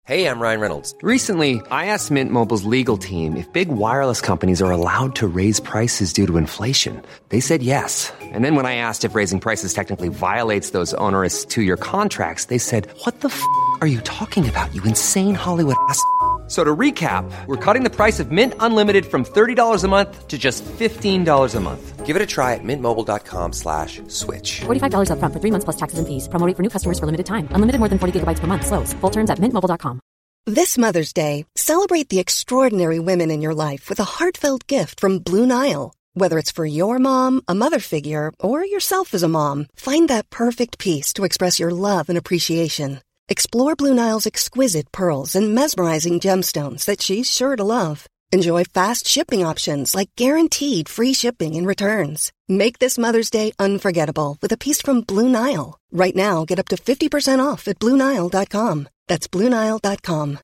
Hey, I'm Ryan Reynolds. Recently, I asked Mint Mobile's legal team if big wireless companies are allowed to raise prices due to inflation. They said yes. And then when I asked if raising prices technically violates those onerous two-year contracts, they said, "What the f*** are you talking about, you insane Hollywood ass?" So to recap, we're cutting the price of Mint Unlimited from $30 a month to just $15 a month. Give it a try at mintmobile.com/switch. $45 up front for 3 months plus taxes and fees. Promo rate for new customers for limited time. Unlimited more than 40 gigabytes per month. Slows full terms at mintmobile.com. This Mother's Day, celebrate the extraordinary women in your life with a heartfelt gift from Blue Nile. Whether it's for your mom, a mother figure, or yourself as a mom, find that perfect piece to express your love and appreciation. Explore Blue Nile's exquisite pearls and mesmerizing gemstones that she's sure to love. Enjoy fast shipping options like guaranteed free shipping and returns. Make this Mother's Day unforgettable with a piece from Blue Nile. Right now, get up to 50% off at BlueNile.com. That's BlueNile.com.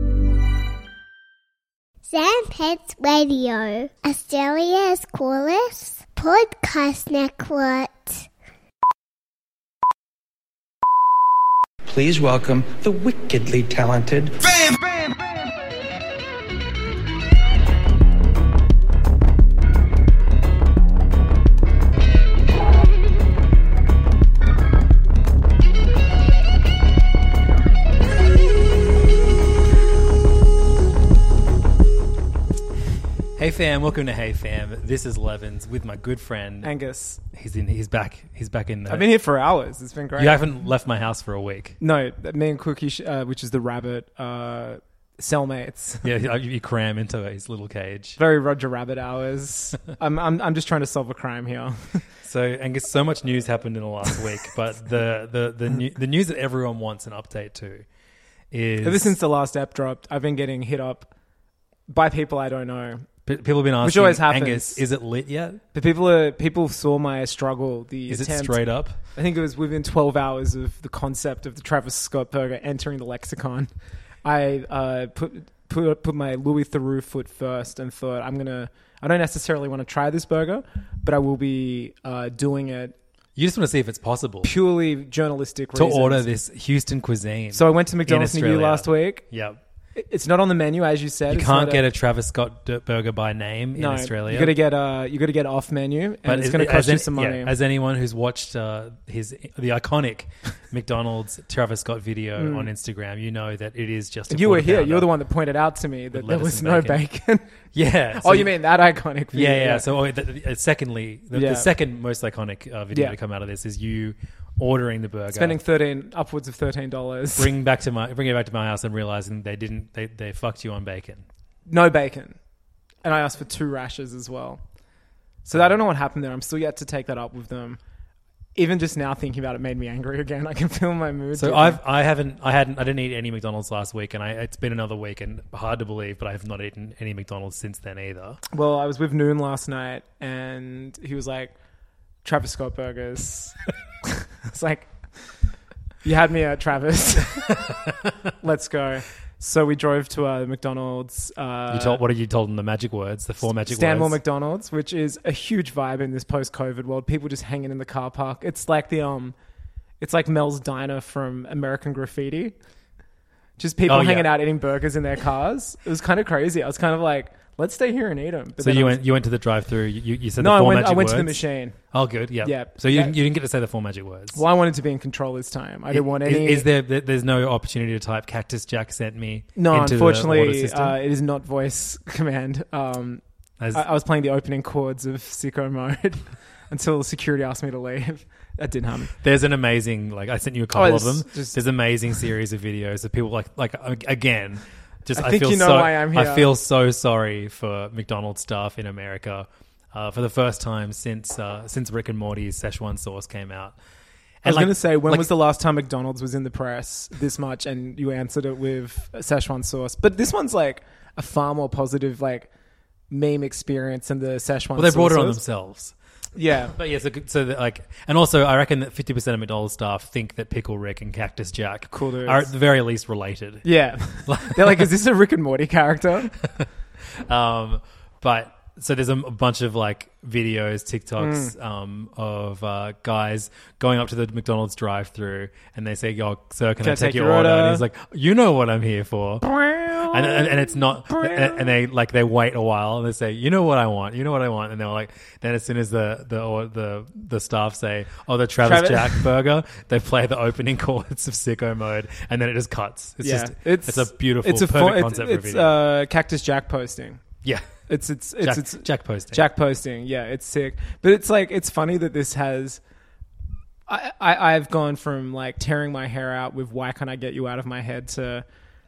Sandpets Radio, Australia's coolest podcast network. Please welcome the wickedly talented Bam! Hey fam, welcome to Hey Fam. This is Levins with my good friend Angus. He's back in there. I've been here for hours. It's been great. You haven't left my house for a week. No, me and Cookie, which is the rabbit, cellmates. Yeah, you cram into his little cage. Very Roger Rabbit hours. I'm just trying to solve a crime here. So Angus, so much news happened in the last week, but the news that everyone wants an update to is ever since the last app dropped, I've been getting hit up by people I don't know. People have been asking, which always happens. Angus, is it lit yet? But people saw my struggle. Is attempt. it straight up? I think it was within 12 hours of the concept of the Travis Scott burger entering the lexicon. I put my Louis Theroux foot first and thought I don't necessarily want to try this burger, but I will be doing it. You just want to see if it's possible. Purely journalistic to reasons. order this Houston cuisine. So I went to McDonald's near you last week. Yep. It's not on the menu, as you said. You can't get a Travis Scott burger by name in Australia. You got to get off menu, and it's going to cost you some money. As anyone who's watched the iconic McDonald's Travis Scott video on Instagram, you know that it is just. You were here. You're the one that pointed out to me that there was no bacon. Yeah. So you mean that iconic video? Yeah. So, secondly, the second most iconic video to come out of this is you ordering the burger, spending upwards of $13, bring it back to my house and realizing they fucked you on bacon. No bacon, and I asked for 2 rashers as well. So I don't know what happened there. I'm still yet to take that up with them. Even just now thinking about it made me angry again. I can feel my mood. So I didn't eat any McDonald's last week, and it's been another week, and hard to believe, but I have not eaten any McDonald's since then either. Well, I was with Noon last night, and he was like, Travis Scott burgers. It's like, you had me at Travis. Let's go. So we drove to McDonald's. What did you told them? The magic words, the 4 magic words. Stanmore McDonald's, which is a huge vibe in this post-COVID world. People just hanging in the car park. It's like it's like Mel's Diner from American Graffiti. Just people hanging out eating burgers in their cars. It was kind of crazy. I was kind of like, let's stay here and eat them. But so you went to the drive-thru. You said no, the 4 magic words? I went to the machine. Oh, good. Yeah. Yeah. So you didn't get to say the 4 magic words. Well, I wanted to be in control this time. I didn't want any. There's no opportunity to type Cactus Jack sent me? No, into unfortunately, the order system? it is not voice command. I was playing the opening chords of Sicko Mode until security asked me to leave. That didn't happen. There's an amazing, I sent you a couple of them. There's an amazing series of videos of people again. I think why I'm here. I feel so sorry for McDonald's staff in America for the first time since Rick and Morty's Szechuan sauce came out. And I was going to say, when was the last time McDonald's was in the press this much? And you answered it with Szechuan sauce. But this one's like a far more positive meme experience than the Szechuan sauce. Well, they brought it on themselves. Yeah. But yeah, and also I reckon that 50% of McDonald's staff think that Pickle Rick and Cactus Jack are at the very least related. Yeah. They're like, is this a Rick and Morty character? But So there's a bunch of like videos, TikToks of guys going up to the McDonald's drive-through, and they say, "Yo, sir, can I take your order?" And he's like, "You know what I'm here for." And it's not, and they wait a while, and they say, "You know what I want, you know what I want," and they're like, then as soon as the staff say, "Oh, the Travis Jack burger," they play the opening chords of Sicko Mode, and then it just cuts. It's a beautiful, perfect concept for a video. It's Cactus Jack posting. Yeah. It's Jack posting. Jack posting. Yeah, it's sick. But it's like, it's funny that this has, I've gone from like tearing my hair out with why can't I get you out of my head to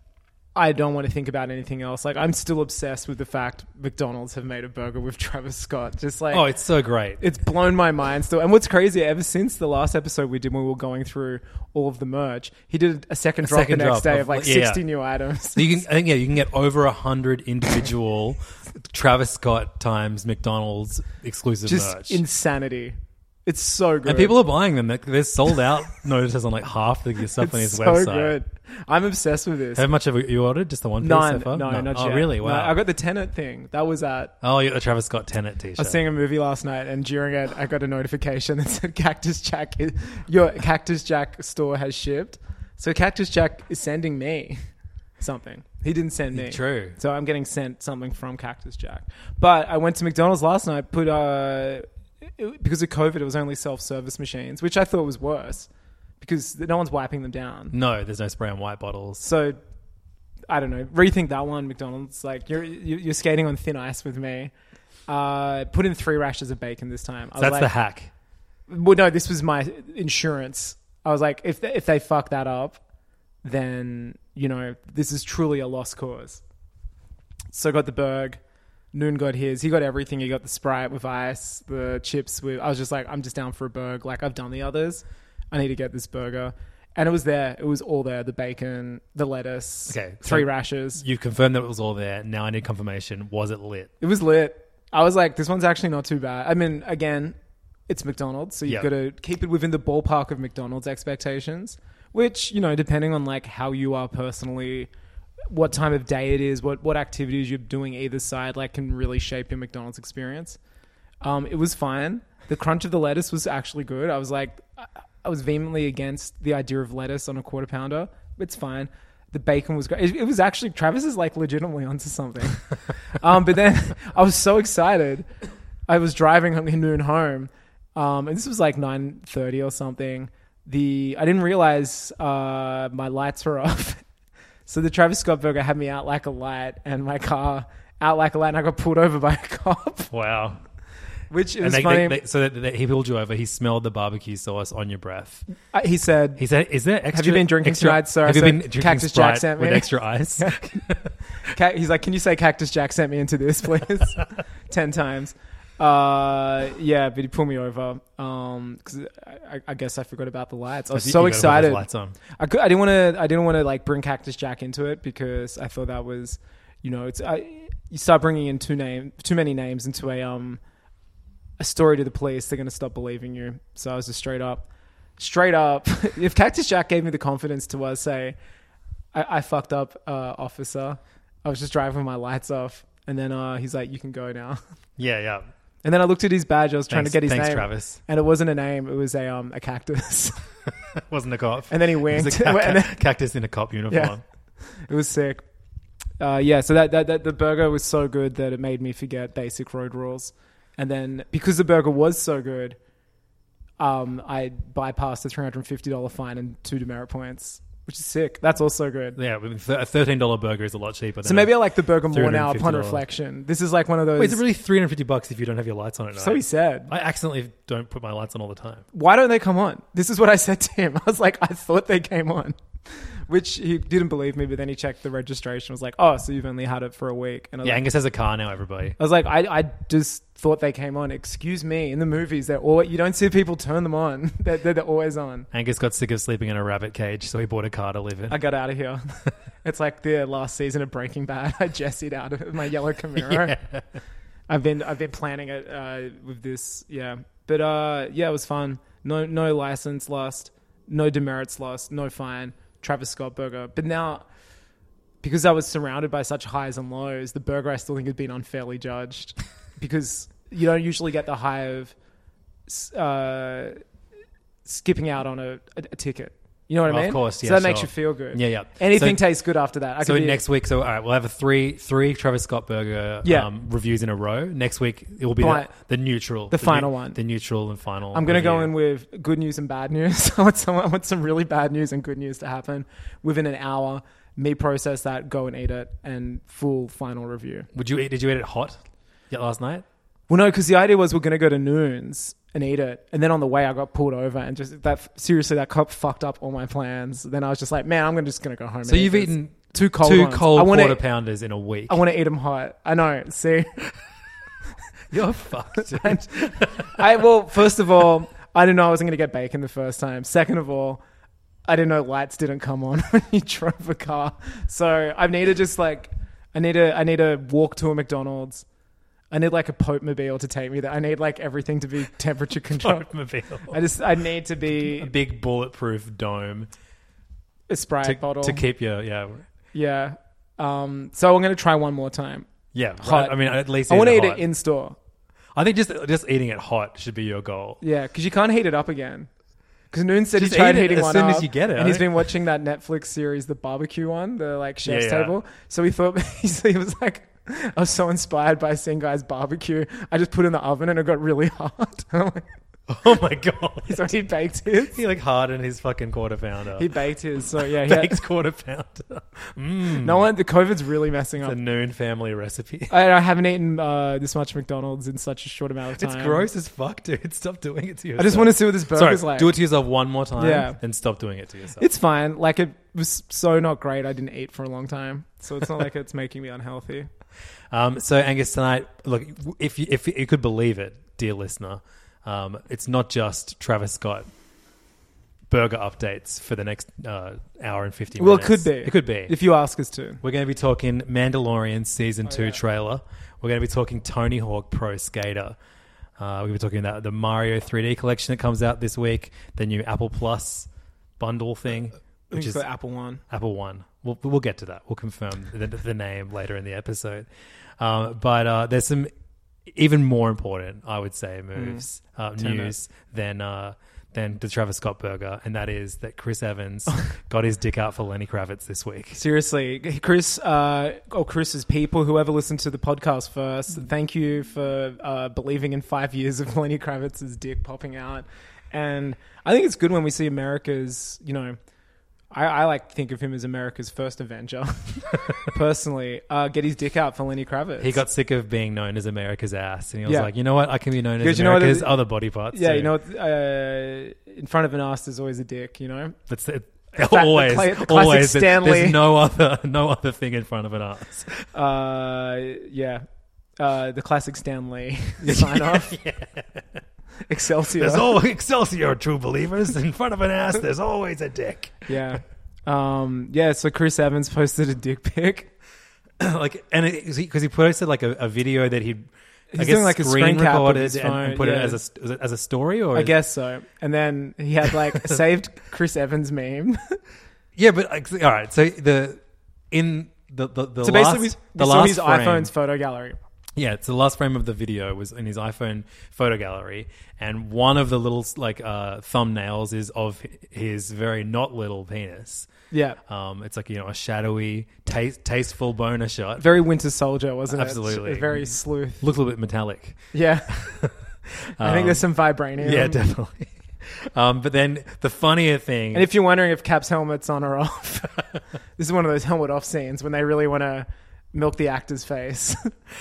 I don't want to think about anything else. Like, I'm still obsessed with the fact McDonald's have made a burger with Travis Scott. Just like, oh, it's so great. It's blown my mind still. And what's crazy, ever since the last episode we did when we were going through all of the merch, he did a second drop the next day of like 60 new items. So you can get over 100 individual Travis Scott times McDonald's exclusive merch. Just insanity. It's so good. And people are buying them. They're sold out notices on like half the stuff on his website. So good. I'm obsessed with this. How much have you ordered? Just the one piece so far? No, not yet. Oh, really? Wow. No, I got the Tenet thing. That was at... Oh, you got the Travis Scott Tenet t-shirt. I was seeing a movie last night, and during it, I got a notification that said Cactus Jack, your Cactus Jack store has shipped. So Cactus Jack is sending me something. He didn't send me. True. So I'm getting sent something from Cactus Jack. But I went to McDonald's last night, because of COVID, it was only self-service machines, which I thought was worse because no one's wiping them down. No, there's no spray on white bottles. So, I don't know. Rethink that one, McDonald's. Like, you're skating on thin ice with me. Put in 3 rashers of bacon this time. So that's like, the hack. Well, no, this was my insurance. I was like, if they fuck that up, then, this is truly a lost cause. So I got the burg. Noon got his. He got everything. He got the Sprite with ice, the chips with... I was just like, I'm just down for a burger. Like, I've done the others. I need to get this burger. And it was there. It was all there. The bacon, the lettuce, 3 rashers. You've confirmed that it was all there. Now I need confirmation. Was it lit? It was lit. I was like, this one's actually not too bad. I mean, again, it's McDonald's, so you've got to keep it within the ballpark of McDonald's expectations, which, depending on like how you are personally... what time of day it is, what activities you're doing either side, like can really shape your McDonald's experience. It was fine. The crunch of the lettuce was actually good. I was vehemently against the idea of lettuce on a quarter pounder. It's fine. The bacon was great. It was actually, Travis is like legitimately onto something. But then I was so excited. I was driving noon home, and this was like 9:30 or something. I didn't realize my lights were off. So the Travis Scott burger had me out like a light and my car out like a light, and I got pulled over by a cop. Wow. Which is funny. So he pulled you over. He smelled the barbecue sauce on your breath. He said, is there extra... Have you been drinking tonight, sir? Have you been drinking Cactus Sprite Jack sent me. with extra ice? He's like, can you say Cactus Jack sent me into this, please? 10 times. Yeah, but he pulled me over because I guess I forgot about the lights. I was so excited. Lights on. I didn't want to like bring Cactus Jack into it because I thought that was, you start bringing in too many names into a story to the police, they're going to stop believing you. So I was just straight up. If Cactus Jack gave me the confidence to say, I fucked up, officer. I was just driving with my lights off, and then he's like, you can go now. Yeah. And then I looked at his badge. I was trying to get his name. Thanks, Travis. And it wasn't a name. It was a cactus. It wasn't a cop. And then he winked. It was a cactus in a cop uniform. Yeah. It was sick. So that the burger was so good that it made me forget basic road rules. And then because the burger was so good, I bypassed the $350 fine and 2 demerit points, which is sick. That's also good. Yeah, a $13 burger is a lot cheaper. So maybe I like the burger more now upon reflection. This is like one of those... Wait, is it really $350 if you don't have your lights on at night? So he said. I accidentally don't put my lights on all the time. Why don't they come on? This is what I said to him. I was like, I thought they came on. Which he didn't believe me, but then he checked the registration. Was like, oh, so you've only had it for a week. And Angus has a car now, everybody. I was like, I just thought they came on. Excuse me. In the movies, you don't see people turn them on. They're always on. Angus got sick of sleeping in a rabbit cage, so he bought a car to live in. I got out of here. It's like the last season of Breaking Bad. I jessied out of my yellow Camaro. Yeah. I've been planning it with this. Yeah. But it was fun. No license lost. No demerits lost. No fine. Travis Scott burger. But now because I was surrounded by such highs and lows, the burger I still think had been unfairly judged because you don't usually get the high of skipping out on a ticket. You know what I mean? Of course, yeah. So that makes you feel good. Yeah, yeah. Anything tastes good after that. So next week, all right, we'll have three Travis Scott burger reviews in a row. Next week, it will be the neutral. The final one. The neutral and final. I'm going to go in with good news and bad news. I want some really bad news and good news to happen within an hour. Me process that, go and eat it, and full final review. Did you eat it hot last night? Well, no, because the idea was we're going to go to Noons and eat it. And then on the way, I got pulled over and that cop fucked up all my plans. Then I was just like, man, I'm just going to go home. So you've eaten two cold quarter pounders in a week. I want to eat them hot. I know. See? You're fucked. Well, first of all, I didn't know I wasn't going to get bacon the first time. Second of all, I didn't know lights didn't come on when you drove a car. So I need to just I need to walk to a McDonald's. I need like a Pope-mobile to take me there. I need like everything to be temperature controlled. Pope-mobile. I need to be a big bulletproof dome. A Sprite bottle. To keep your, yeah. Yeah. So I'm going to try one more time. Yeah. Hot. I mean, at least I want to eat it in store. I think just eating it hot should be your goal. Yeah, because you can't heat it up again. Because Noon said he tried heating one up. As soon as you get it. And he's been watching that Netflix series, the barbecue one, the like chef's table. So he thought, he was like, I was so inspired by seeing guys barbecue. I just put it in the oven and it got really hot. Oh my God. So he baked his. He hardened his fucking quarter pounder. He baked his. So yeah. Baked quarter pounder. No one, the COVID's really messing up. It's a Noon family recipe. I haven't eaten this much McDonald's in such a short amount of time. It's gross as fuck, dude. Stop doing it to yourself. I just want to see what this burger's like. Do it to yourself one more time and stop doing it to yourself. It's fine. Like it was so not great. I didn't eat for a long time. So it's not like it's making me unhealthy. So Angus, tonight, look, if you could believe it, dear listener, it's not just Travis Scott burger updates for the next hour and 50 minutes. Well, it could be. It could be. If you ask us to. We're going to be talking Mandalorian Season 2 trailer. We're going to be talking Tony Hawk Pro Skater. We're going to be talking about the Mario 3D collection that comes out this week, the new Apple Plus bundle thing. Which is the Apple One. Apple One. We'll get to that. We'll confirm the name later in the episode. But there's some even more important, I would say, news than the Travis Scott burger, and that is that Chris Evans got his dick out for Lenny Kravitz this week. Seriously, Chris's people, whoever listened to the podcast first, thank you for believing in 5 years of Lenny Kravitz's dick popping out. And I think it's good when we see America's, I like to think of him as America's first Avenger, personally. Get his dick out for Lenny Kravitz. He got sick of being known as America's ass, and he was like, you know what? I can be known as America's other body parts. Yeah, too. In front of an ass, there's always a dick. That's it. Always. Stan Lee. There's no other thing in front of an ass. The classic Stan Lee sign off. Yeah. Excelsior. There's always Excelsior, true believers. In front of an ass, there's always a dick. Yeah. So Chris Evans posted a dick pic. Because he posted like a video that he's doing like a screen recorded and put it as a story, or I guess so. And then he had like saved Chris Evans meme. Yeah, but all right. So the basically we saw his iPhone's photo gallery. Yeah, it's the last frame of the video was in his iPhone photo gallery, and one of the little thumbnails is of his very not little penis. Yeah, it's like a shadowy, tasteful boner shot. Very Winter Soldier, wasn't it? Absolutely, very sleuth. Looks a little bit metallic. Yeah, I think there's some vibranium. Yeah, definitely. But then the funnier thing, and if you're wondering if Cap's helmet's on or off, this is one of those helmet off scenes when they really want to milk the actor's face.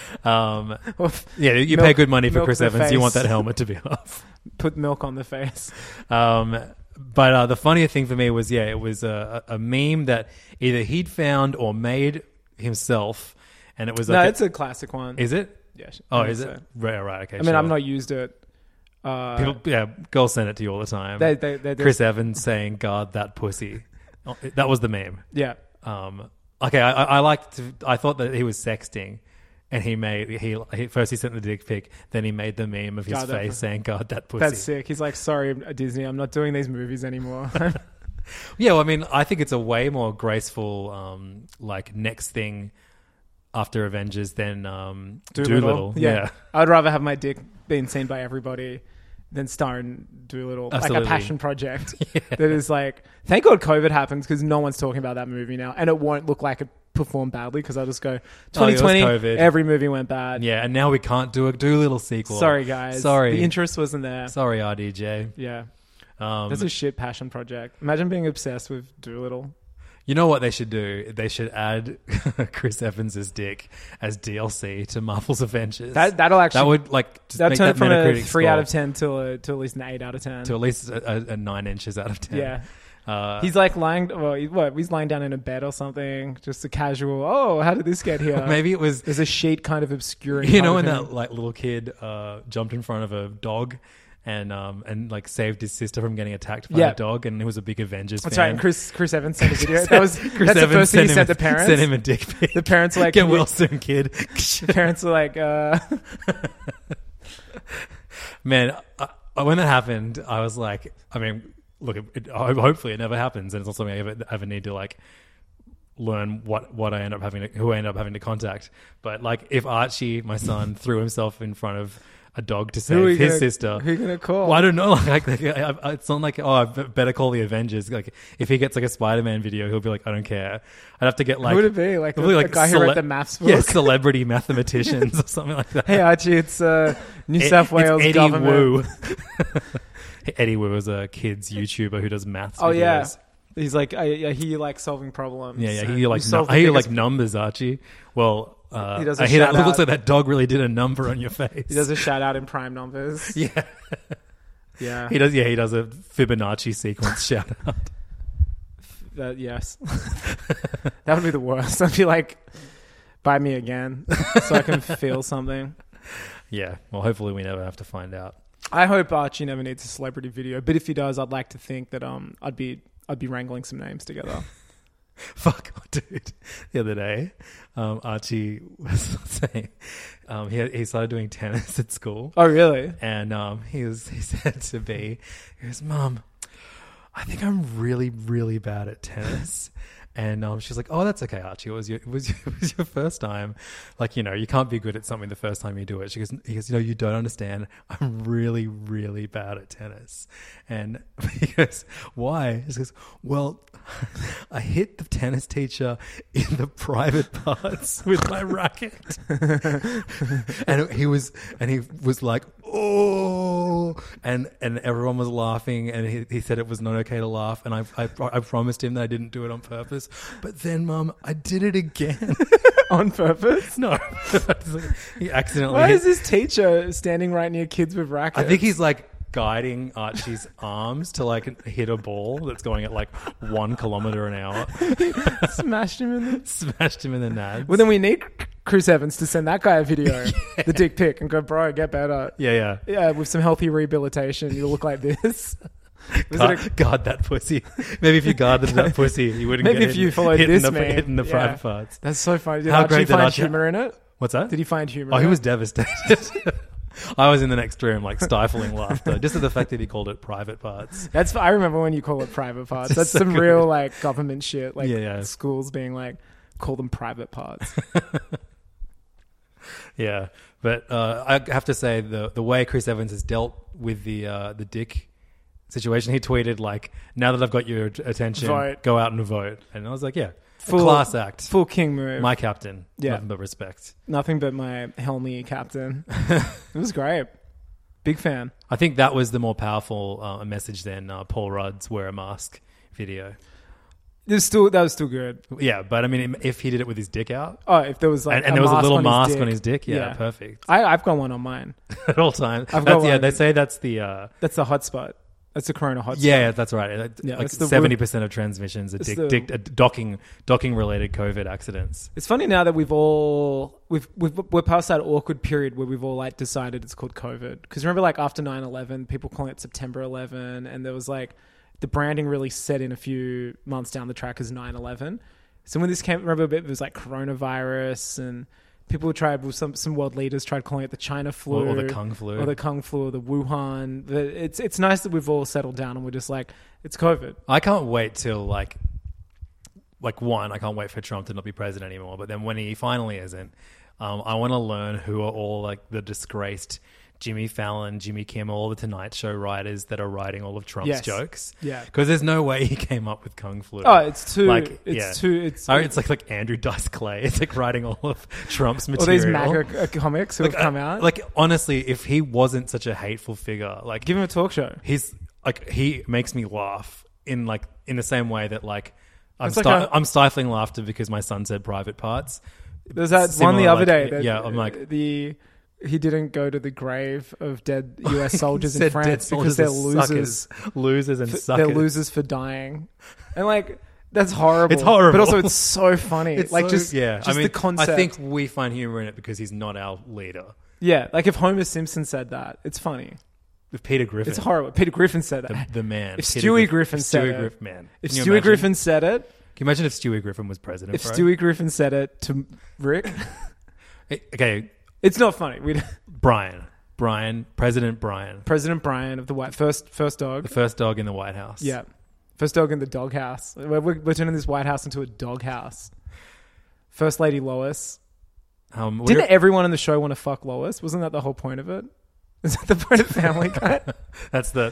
You pay good money for Chris Evans. You want that helmet to be off. Put milk on the face. But the funnier thing for me was, it was a meme that either he'd found or made himself, and it was like it's a classic one. Is it? Yeah. Oh, is it? Right. Okay. I mean, I've not used it. Girls send it to you all the time. They Chris Evans saying, "Guard that pussy." That was the meme. Yeah. Okay, I thought that he was sexting, and he first he sent the dick pic, then he made the meme of his face saying, "God, that pussy." That's sick. He's like, "Sorry, Disney, I'm not doing these movies anymore." Yeah, well, I mean, I think it's a way more graceful, like, next thing after Avengers than Doolittle. Yeah. I'd rather have my dick being seen by everybody than star in Doolittle. Absolutely. Like a passion project that is like... Thank God COVID happens because no one's talking about that movie now. And it won't look like it performed badly because I'll just go, 2020, every movie went bad. Yeah, and now we can't do a Doolittle sequel. Sorry, guys. Sorry. The interest wasn't there. Sorry, RDJ. Yeah. That's a shit passion project. Imagine being obsessed with Doolittle. You know what they should do? They should add Chris Evans' dick as DLC to Marvel's Avengers. That'll actually... That would, like, just that'd make turn that from a Metacritic 3 score out of 10 to at least an 8 out of 10. to at least a 9 inches out of 10. Yeah. He's like lying... Well, he's lying down in a bed or something. Just a casual, oh, how did this get here? Maybe it was... There's a sheet kind of obscuring... You know when that like little kid jumped in front of a dog and like saved his sister from getting attacked by a dog, and it was a big Avengers fan. That's right. And Chris Evans sent a video. That's the first thing he sent to parents. Sent him a dick pic. The parents were like, "Get well soon, kid." The parents were like, Man, when that happened, I was like, I mean, look, hopefully it never happens, and it's not something I ever need to like learn what I end up having who I end up having to contact. But like, if Archie, my son, threw himself in front of a dog to save his sister, who are you gonna call? Well, I don't know. Like it's not like, I better call the Avengers. Like if he gets like a Spider-Man video, he'll be like, I don't care. I'd have to get like, who would it be? Like a guy who wrote the maths book? Yeah, celebrity mathematicians or something like that. Hey Archie, it's New South Wales Eddie government. Wu. Eddie Wu is a kids YouTuber who does maths. Oh videos. yeah. He's like, I hear you like solving problems. Yeah. He like numbers, Archie. Well, he does a I hear that. shout It looks out. like that dog really did a number on your face. He does a shout out in prime numbers. Yeah. Yeah. He does. Yeah, he does a Fibonacci sequence shout out. Yes. That would be the worst. I'd be like, buy me again so I can feel something. Yeah. Well, hopefully we never have to find out. I hope Archie never needs a celebrity video, but if he does, I'd like to think that I'd be wrangling some names together. Fuck, dude. The other day, Archie was saying he started doing tennis at school. Oh, really? And he said to B, he goes, Mom, I think I'm really, really bad at tennis. And she's like, oh, that's okay, Archie. It was your first time. Like, you know, you can't be good at something the first time you do it. He goes, you know, you don't understand. I'm really, really bad at tennis. And he goes, why? He goes, well, I hit the tennis teacher in the private parts with my racket. and he was like, oh, and everyone was laughing, and he said it was not okay to laugh, and I promised him that I didn't do it on purpose, but then Mum, I did it again. On purpose? No. He accidentally Why is this teacher standing right near kids with rackets? I think he's like guiding Archie's arms to like hit a ball that's going at like 1 kilometer an hour. Smashed him in the nads. Well, then we need Chris Evans to send that guy a video, the dick pic, and go, bro, get better. Yeah. With some healthy rehabilitation, you'll look like this. Guard that pussy. Maybe if you guarded that pussy, you wouldn't. Maybe get if you followed this man, hitting the private parts. That's so funny. Did How Archie great did find Archie humor in it? What's that? Did he find humor? Oh, in he it? was devastated. I was in the next room, like stifling laughter, just at the fact that he called it private parts. I remember when you call it private parts. That's so some good. real like government shit. Like Yeah. schools being like, call them private parts. Yeah, but I have to say the way Chris Evans has dealt with the dick situation, he tweeted like, "Now that I've got your attention, Vote. go out and vote." And I was like, "Yeah, Full class act, full king move. my captain, Yeah. nothing but respect." Nothing but my Helmy captain. It was great. Big fan. I think that was the more powerful message than Paul Rudd's "Wear a Mask" video. That was still good. Yeah, but I mean, if he did it with his dick out, Oh, if there was like and there was a little mask dick. on his dick, yeah. Perfect. I've got one on mine. At all times. I've got one. They say that's the That's the hotspot. That's the Corona hotspot. yeah, that's right. Yeah, like it's the 70% of transmissions are docking related COVID accidents. It's funny now that we're past that awkward period where we've all like decided it's called COVID. Because remember, like after 9/11, people calling it September 11, and there was like the branding really set in a few months down the track as 9/11. So when this came, remember it was like coronavirus, and People tried, some world leaders tried calling it the China flu. Or the Kung flu. Or the Kung flu, or the Wuhan. It's nice that we've all settled down and we're just like, it's COVID. I can't wait till like one, I can't wait for Trump to not be president anymore. But then when he finally isn't, I want to learn who are all like the disgraced Jimmy Fallon, Jimmy Kimmel, all the Tonight Show writers that are writing all of Trump's jokes. Yeah. Because there's no way he came up with Kung Flu. Oh, it's too... It's like Andrew Dice Clay. It's like writing all of Trump's material. All these MAGA comics who have come out. Like, honestly, if he wasn't such a hateful figure... like give him a talk show. He's like, he makes me laugh in the same way that like... I'm stifling laughter because my son said private parts. There's that one the other day. I'm like... He didn't go to the grave of dead US soldiers in France because they're losers. Losers and suckers. They're losers for dying. And like, that's horrible. It's horrible. But also it's so funny. It's like just the concept. I think we find humor in it because he's not our leader. Yeah. Like if Homer Simpson said that, it's funny. If Peter Griffin. It's horrible. Peter Griffin said that. The man. If Stewie Griffin said it. If Stewie Griffin said it. Can you imagine if Stewie Griffin was president? If Stewie Griffin said it to Rick. Okay. It's not funny. President Brian of the first dog. The first dog in the White House. Yeah. First dog in the doghouse. We're turning this White House into a doghouse. First Lady Lois. Didn't everyone in the show want to fuck Lois? Wasn't that the whole point of it? Is that the point of Family Guy? That's the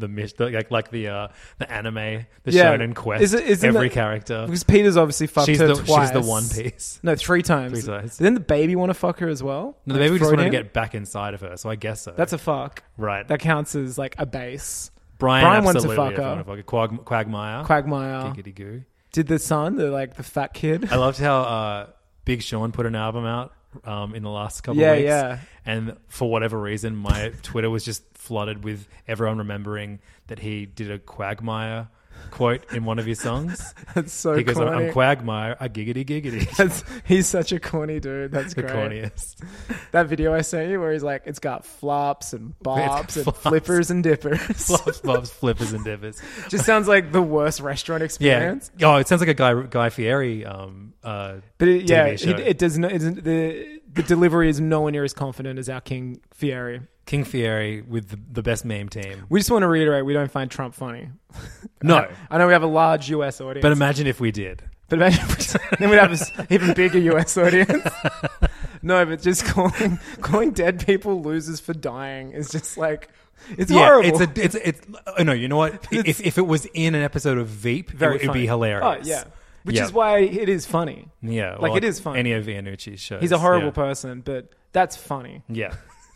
anime, the Shonen Quest. Every character, because Peter's obviously fucked her twice. She's the One Piece. No, 3 times. 3 times. Didn't the baby want to fuck her as well? No, the baby just wanted to get back inside of her. So I guess so. That's a fuck, right? That counts as like a base. Brian wants to fuck her. Quagmire. Giggity goo. Did the son, the fat kid? I loved how Big Sean put an album out in the last couple of weeks. Yeah. And for whatever reason, my Twitter was just flooded with everyone remembering that he did a Quagmire quote in one of his songs. That's so he goes, corny. I'm Quagmire, I giggity giggity. He's such a corny dude. That's the great. corniest. That video I sent you where he's like, it's got flops and bops and flippers and dippers. Flops, bops, flippers and dippers. Just sounds like the worst restaurant experience. Yeah. Oh, it sounds like a Guy Fieri but TV show. It does not. The delivery is nowhere near as confident as our King Fieri. King Fieri with the best meme team. We just want to reiterate, we don't find Trump funny. No. I know we have a large US audience. But imagine if we did. Then we'd have an even bigger US audience. No, but just calling dead people losers for dying is just like... It's horrible. No, you know what? If it was in an episode of Veep, it would be hilarious. Oh, yeah. Which is why it is funny. Yeah. Like, it is funny. Any of Iannucci's shows. He's a horrible person, but that's funny. Yeah.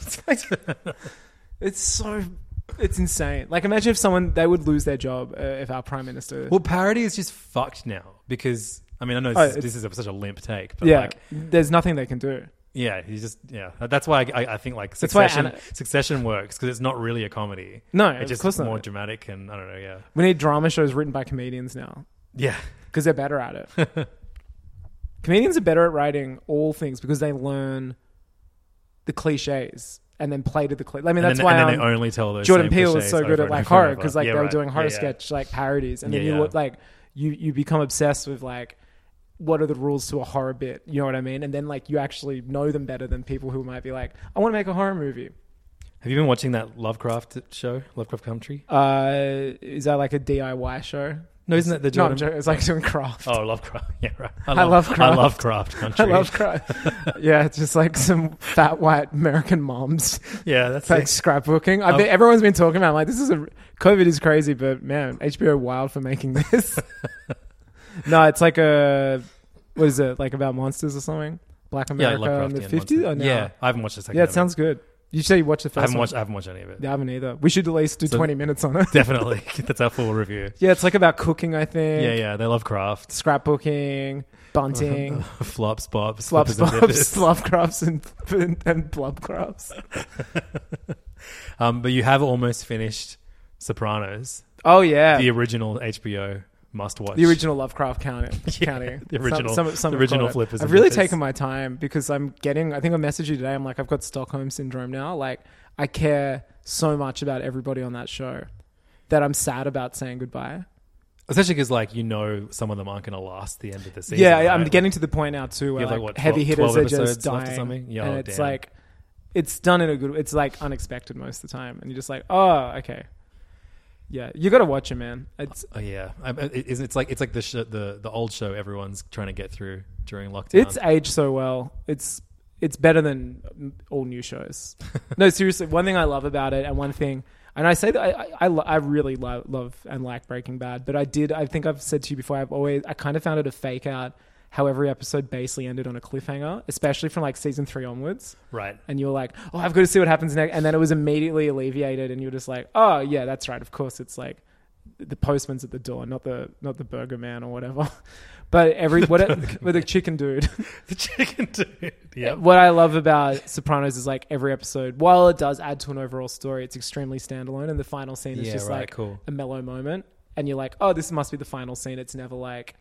It's insane. Like, imagine if they would lose their job if our Prime Minister... Well, parody is just fucked now because, I mean, I know this is such a limp take, but there's nothing they can do. Yeah, that's why I think like Succession works because it's not really a comedy. No, it's just more dramatic and I don't know. Yeah, we need drama shows written by comedians now. Yeah, because they're better at it. Comedians are better at writing all things because they learn the cliches and then play to the cliches. I mean, that's why they only tell those. Jordan Peele is so good at like horror because like they were doing horror sketch like parodies, and then you become obsessed with like, what are the rules to a horror bit? You know what I mean? And then like you actually know them better than people who might be like, I want to make a horror movie. Have you been watching that Lovecraft show, Lovecraft Country? Is that like a DIY show? No, isn't that the Jordan? No, it's like doing craft. Oh, Lovecraft. Yeah, right. I love craft. I love Craft Country. I love craft. Yeah, it's just like some fat white American moms. Yeah, that's like scrapbooking. I bet everyone's been talking about. I'm like, COVID is crazy, but man, HBO wild for making this. No, it's like what is it, like about monsters or something? Black America in the 50s? Oh, no. Yeah, I haven't watched the second. Yeah, it sounds good. You say you watched the first one? I haven't watched any of it. Yeah, I haven't either. We should at least do 20 minutes on it. Definitely. That's our full review. Yeah, it's like about cooking, I think. Yeah, they love craft. Scrapbooking, bunting. Flops, bobs, Lovecrafts and blobcrafts. But you have almost finished Sopranos. Oh, yeah. The original HBO must watch. The original Lovecraft County. The original, some the original flippers. I've really taken my time because I think I messaged you today. I'm like, I've got Stockholm Syndrome now. Like, I care so much about everybody on that show that I'm sad about saying goodbye. Especially because, like, some of them aren't going to last the end of the season. Yeah, right? I'm getting to the point now too where like, what, heavy 12 hitters are episodes just left or dying, something? Yeah, and oh, it's damn. like it's done in a good. It's like unexpected most of the time, and you're just like, oh, okay. Yeah, you got to watch it, man. It's yeah. It's like the old show everyone's trying to get through during lockdown. It's aged so well. It's better than all new shows. No, seriously. One thing I love about it, and one thing, and I say that I really love and like Breaking Bad, but I think I've said to you before, I kind of found it a fake out how every episode basically ended on a cliffhanger, especially from like season 3 onwards. Right. And you're like, oh, I've got to see what happens next. And then it was immediately alleviated, and you're just like, oh yeah, that's right. Of course, it's like the postman's at the door, not the burger man or whatever. But with the chicken dude. The chicken dude. Yeah. What I love about Sopranos is like every episode, while it does add to an overall story, it's extremely standalone, and the final scene is just like cool. a mellow moment. And you're like, oh, this must be the final scene. It's never like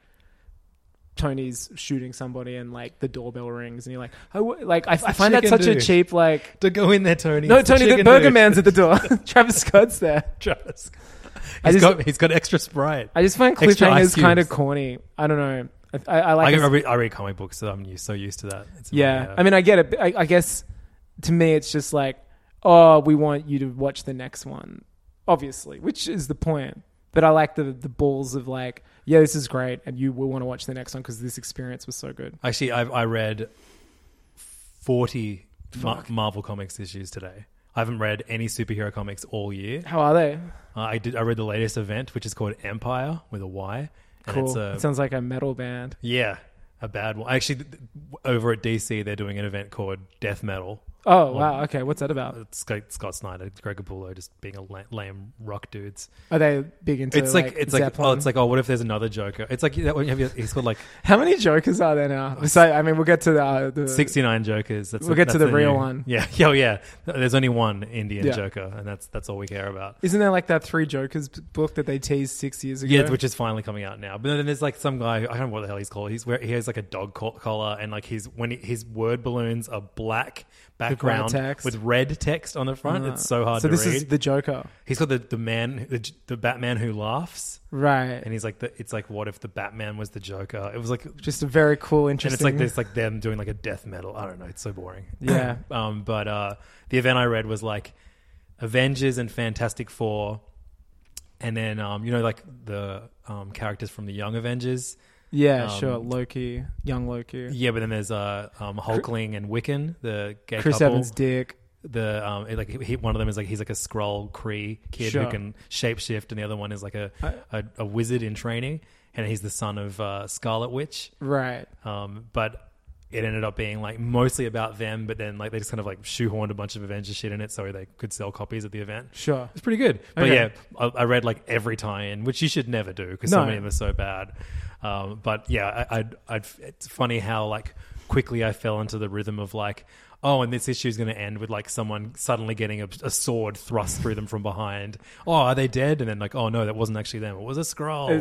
Tony's shooting somebody and like the doorbell rings and you're like, oh, like I find that such a cheap like to go in there, Tony. No, Tony, the burger man's at the door. Travis Scott's there. Travis. He's got extra Sprite. I just find cliffhangers kind of corny. I don't know. I read comic books, so I'm so used to that. Yeah, I mean, I get it. I guess to me, it's just like, oh, we want you to watch the next one, obviously, which is the point. But I like the balls of like, yeah, this is great, and you will want to watch the next one because this experience was so good. Actually, I read 40 Marvel Comics issues today. I haven't read any superhero comics all year. How are they? I read the latest event, which is called Empire with a Y. And cool. It sounds like a metal band. Yeah, a bad one. Actually, over at DC, they're doing an event called Death Metal. Oh, wow. Okay, what's that about? It's Scott Snyder, Greg Capullo, just being a lame rock dudes. Are they big into it's like what if there's another Joker? It's like he's called like how many Jokers are there now? So I mean, we'll get to the 69 Jokers. We'll get to the real one. Yeah. There's only one Indian Joker, and that's all we care about. Isn't there like that 3 Jokers book that they teased 6 years ago? Yeah, which is finally coming out now. But then there's like some guy, I don't know what the hell he's called. He has like a dog collar, and like his word balloons are black background with red text on the front. It's so hard to read. So this is the Joker. He's got the Batman who laughs. Right. And he's like, it's like, what if the Batman was the Joker? It was like just a very cool, interesting. And it's like them doing like a death metal. I don't know. It's so boring. Yeah. But the event I read was like Avengers and Fantastic Four. And then, like the characters from the Young Avengers. Yeah, sure. Loki, young Loki. Yeah, but then there's Hulkling and Wiccan, the gay Chris couple. Evans' dick. One of them is like he's like a Skrull Kree kid who can shapeshift, and the other one is like a wizard in training, and he's the son of Scarlet Witch. Right. But it ended up being like mostly about them, but then like they just kind of like shoehorned a bunch of Avengers shit in it so they could sell copies at the event. Sure. It's pretty good. But yeah, I read like every tie-in, which you should never do because so many of them are so bad. But yeah, it's funny how like quickly I fell into the rhythm of like, oh, and this issue is going to end with like someone suddenly getting a sword thrust through them from behind. Oh, are they dead? And then like, oh no, that wasn't actually them. It was a Skrull.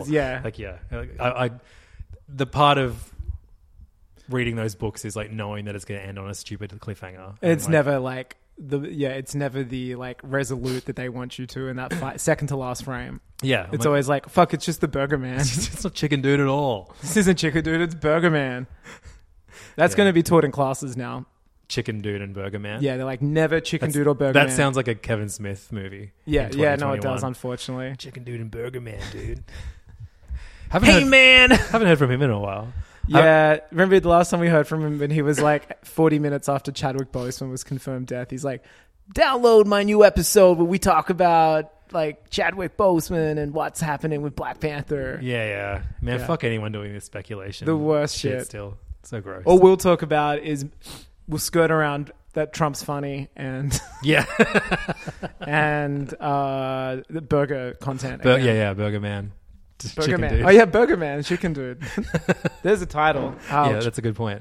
The part of reading those books is like knowing that it's going to end on a stupid cliffhanger. It's never like it's never the like resolute that they want you to in that second to last frame. Yeah. It's always like, fuck, it's just the Burger Man. It's not Chicken Dude at all. This isn't Chicken Dude, it's Burger Man. That's going to be taught in classes now. Chicken Dude and Burger Man. Yeah, they're like never Chicken Dude or Burger Man. That sounds like a Kevin Smith movie. Yeah, no, it does, unfortunately. Chicken Dude and Burger Man, dude. Man! Haven't heard from him in a while. Yeah, remember the last time we heard from him when he was like 40 minutes after Chadwick Boseman was confirmed death, he's like, download my new episode where we talk about like Chadwick Boseman and what's happening with Black Panther. Yeah. Man, fuck anyone doing this speculation. The worst shit. Still. So gross. All we'll talk about is we'll skirt around that Trump's funny and and the burger content. Burger Man. Burger Man. Oh yeah, Burger Man, Chicken Dude. There's a title. Ouch. Yeah, that's a good point.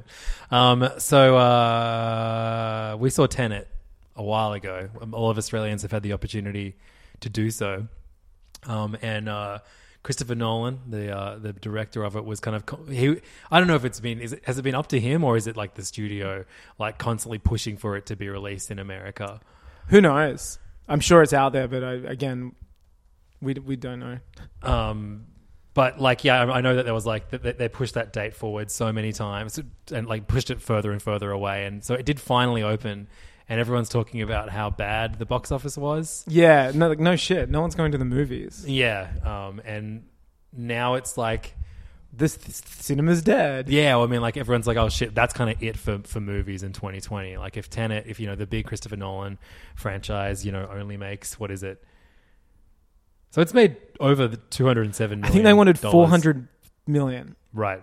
So we saw Tenet a while ago. All of Australians have had the opportunity to do so. And Christopher Nolan, the director of it, was kind of I don't know if has it been up to him or is it like the studio like constantly pushing for it to be released in America? Who knows? I'm sure it's out there, but again, we don't know. But like, yeah, I know that there was like they pushed that date forward so many times and like pushed it further and further away, and so it did finally open. And everyone's talking about how bad the box office was. Yeah, no shit. No one's going to the movies. Yeah, and now it's like this cinema's dead. Yeah, well, I mean, like everyone's like, oh shit, that's kind of it for movies in 2020. Like if Tenet, if the big Christopher Nolan franchise, only makes, what is it? So it's made over the $207 million. I think they wanted $400 million. Right.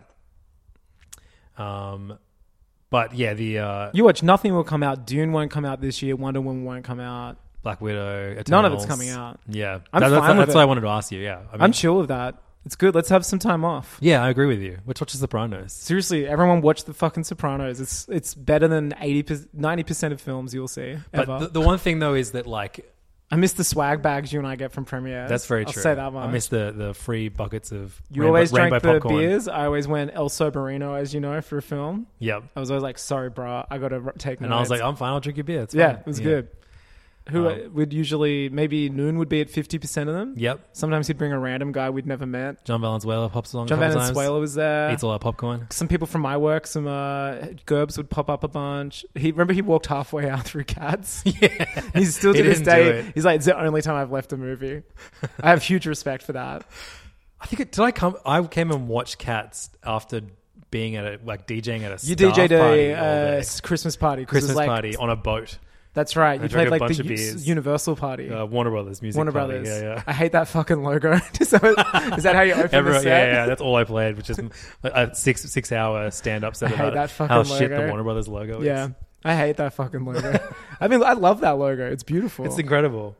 But yeah, you watch, nothing will come out. Dune won't come out this year. Wonder Woman won't come out. Black Widow, Eternals. None of it's coming out. Yeah, that's what I wanted to ask you. Yeah, I'm chill with that. It's good. Let's have some time off. Yeah, I agree with you. Let's watch The Sopranos. Seriously, everyone watch the fucking Sopranos. It's better than 90% of films you'll see ever. But the one thing though is that like, I miss the swag bags you and I get from Premiere. That's very true. I'll say that much. I miss the free buckets of You always drank the popcorn. beers. I always went El Soberano, as you know, for a film. Yep. I was always like, sorry, bro, I got to take notes. And I was like, I'm fine. I'll drink your beer. It's yeah, fine. it was good. Who would usually, maybe Noon would be at 50% of them. Yep. Sometimes he'd bring a random guy we'd never met. John Valenzuela pops along. John Valenzuela was there. Eats a lot of popcorn. Some people from my work, some Gerbs would pop up a bunch. He walked halfway out through Cats. Yeah. He's still to this day. He's like, it's the only time I've left a movie. I have huge respect for that. I think I came and watched Cats after being at DJing at a you staff DJ'd a Christmas party. Christmas party on a boat. That's right. You played like the beers. Universal party. Warner Brothers music. Warner party. Brothers. Yeah. I hate that fucking logo. Is that how you open the set? Yeah. That's all I played, which is a 6-hour stand-up set about that fucking how logo. shit the Warner Brothers logo is. Yeah. I hate that fucking logo. I mean, I love that logo. It's beautiful. It's incredible.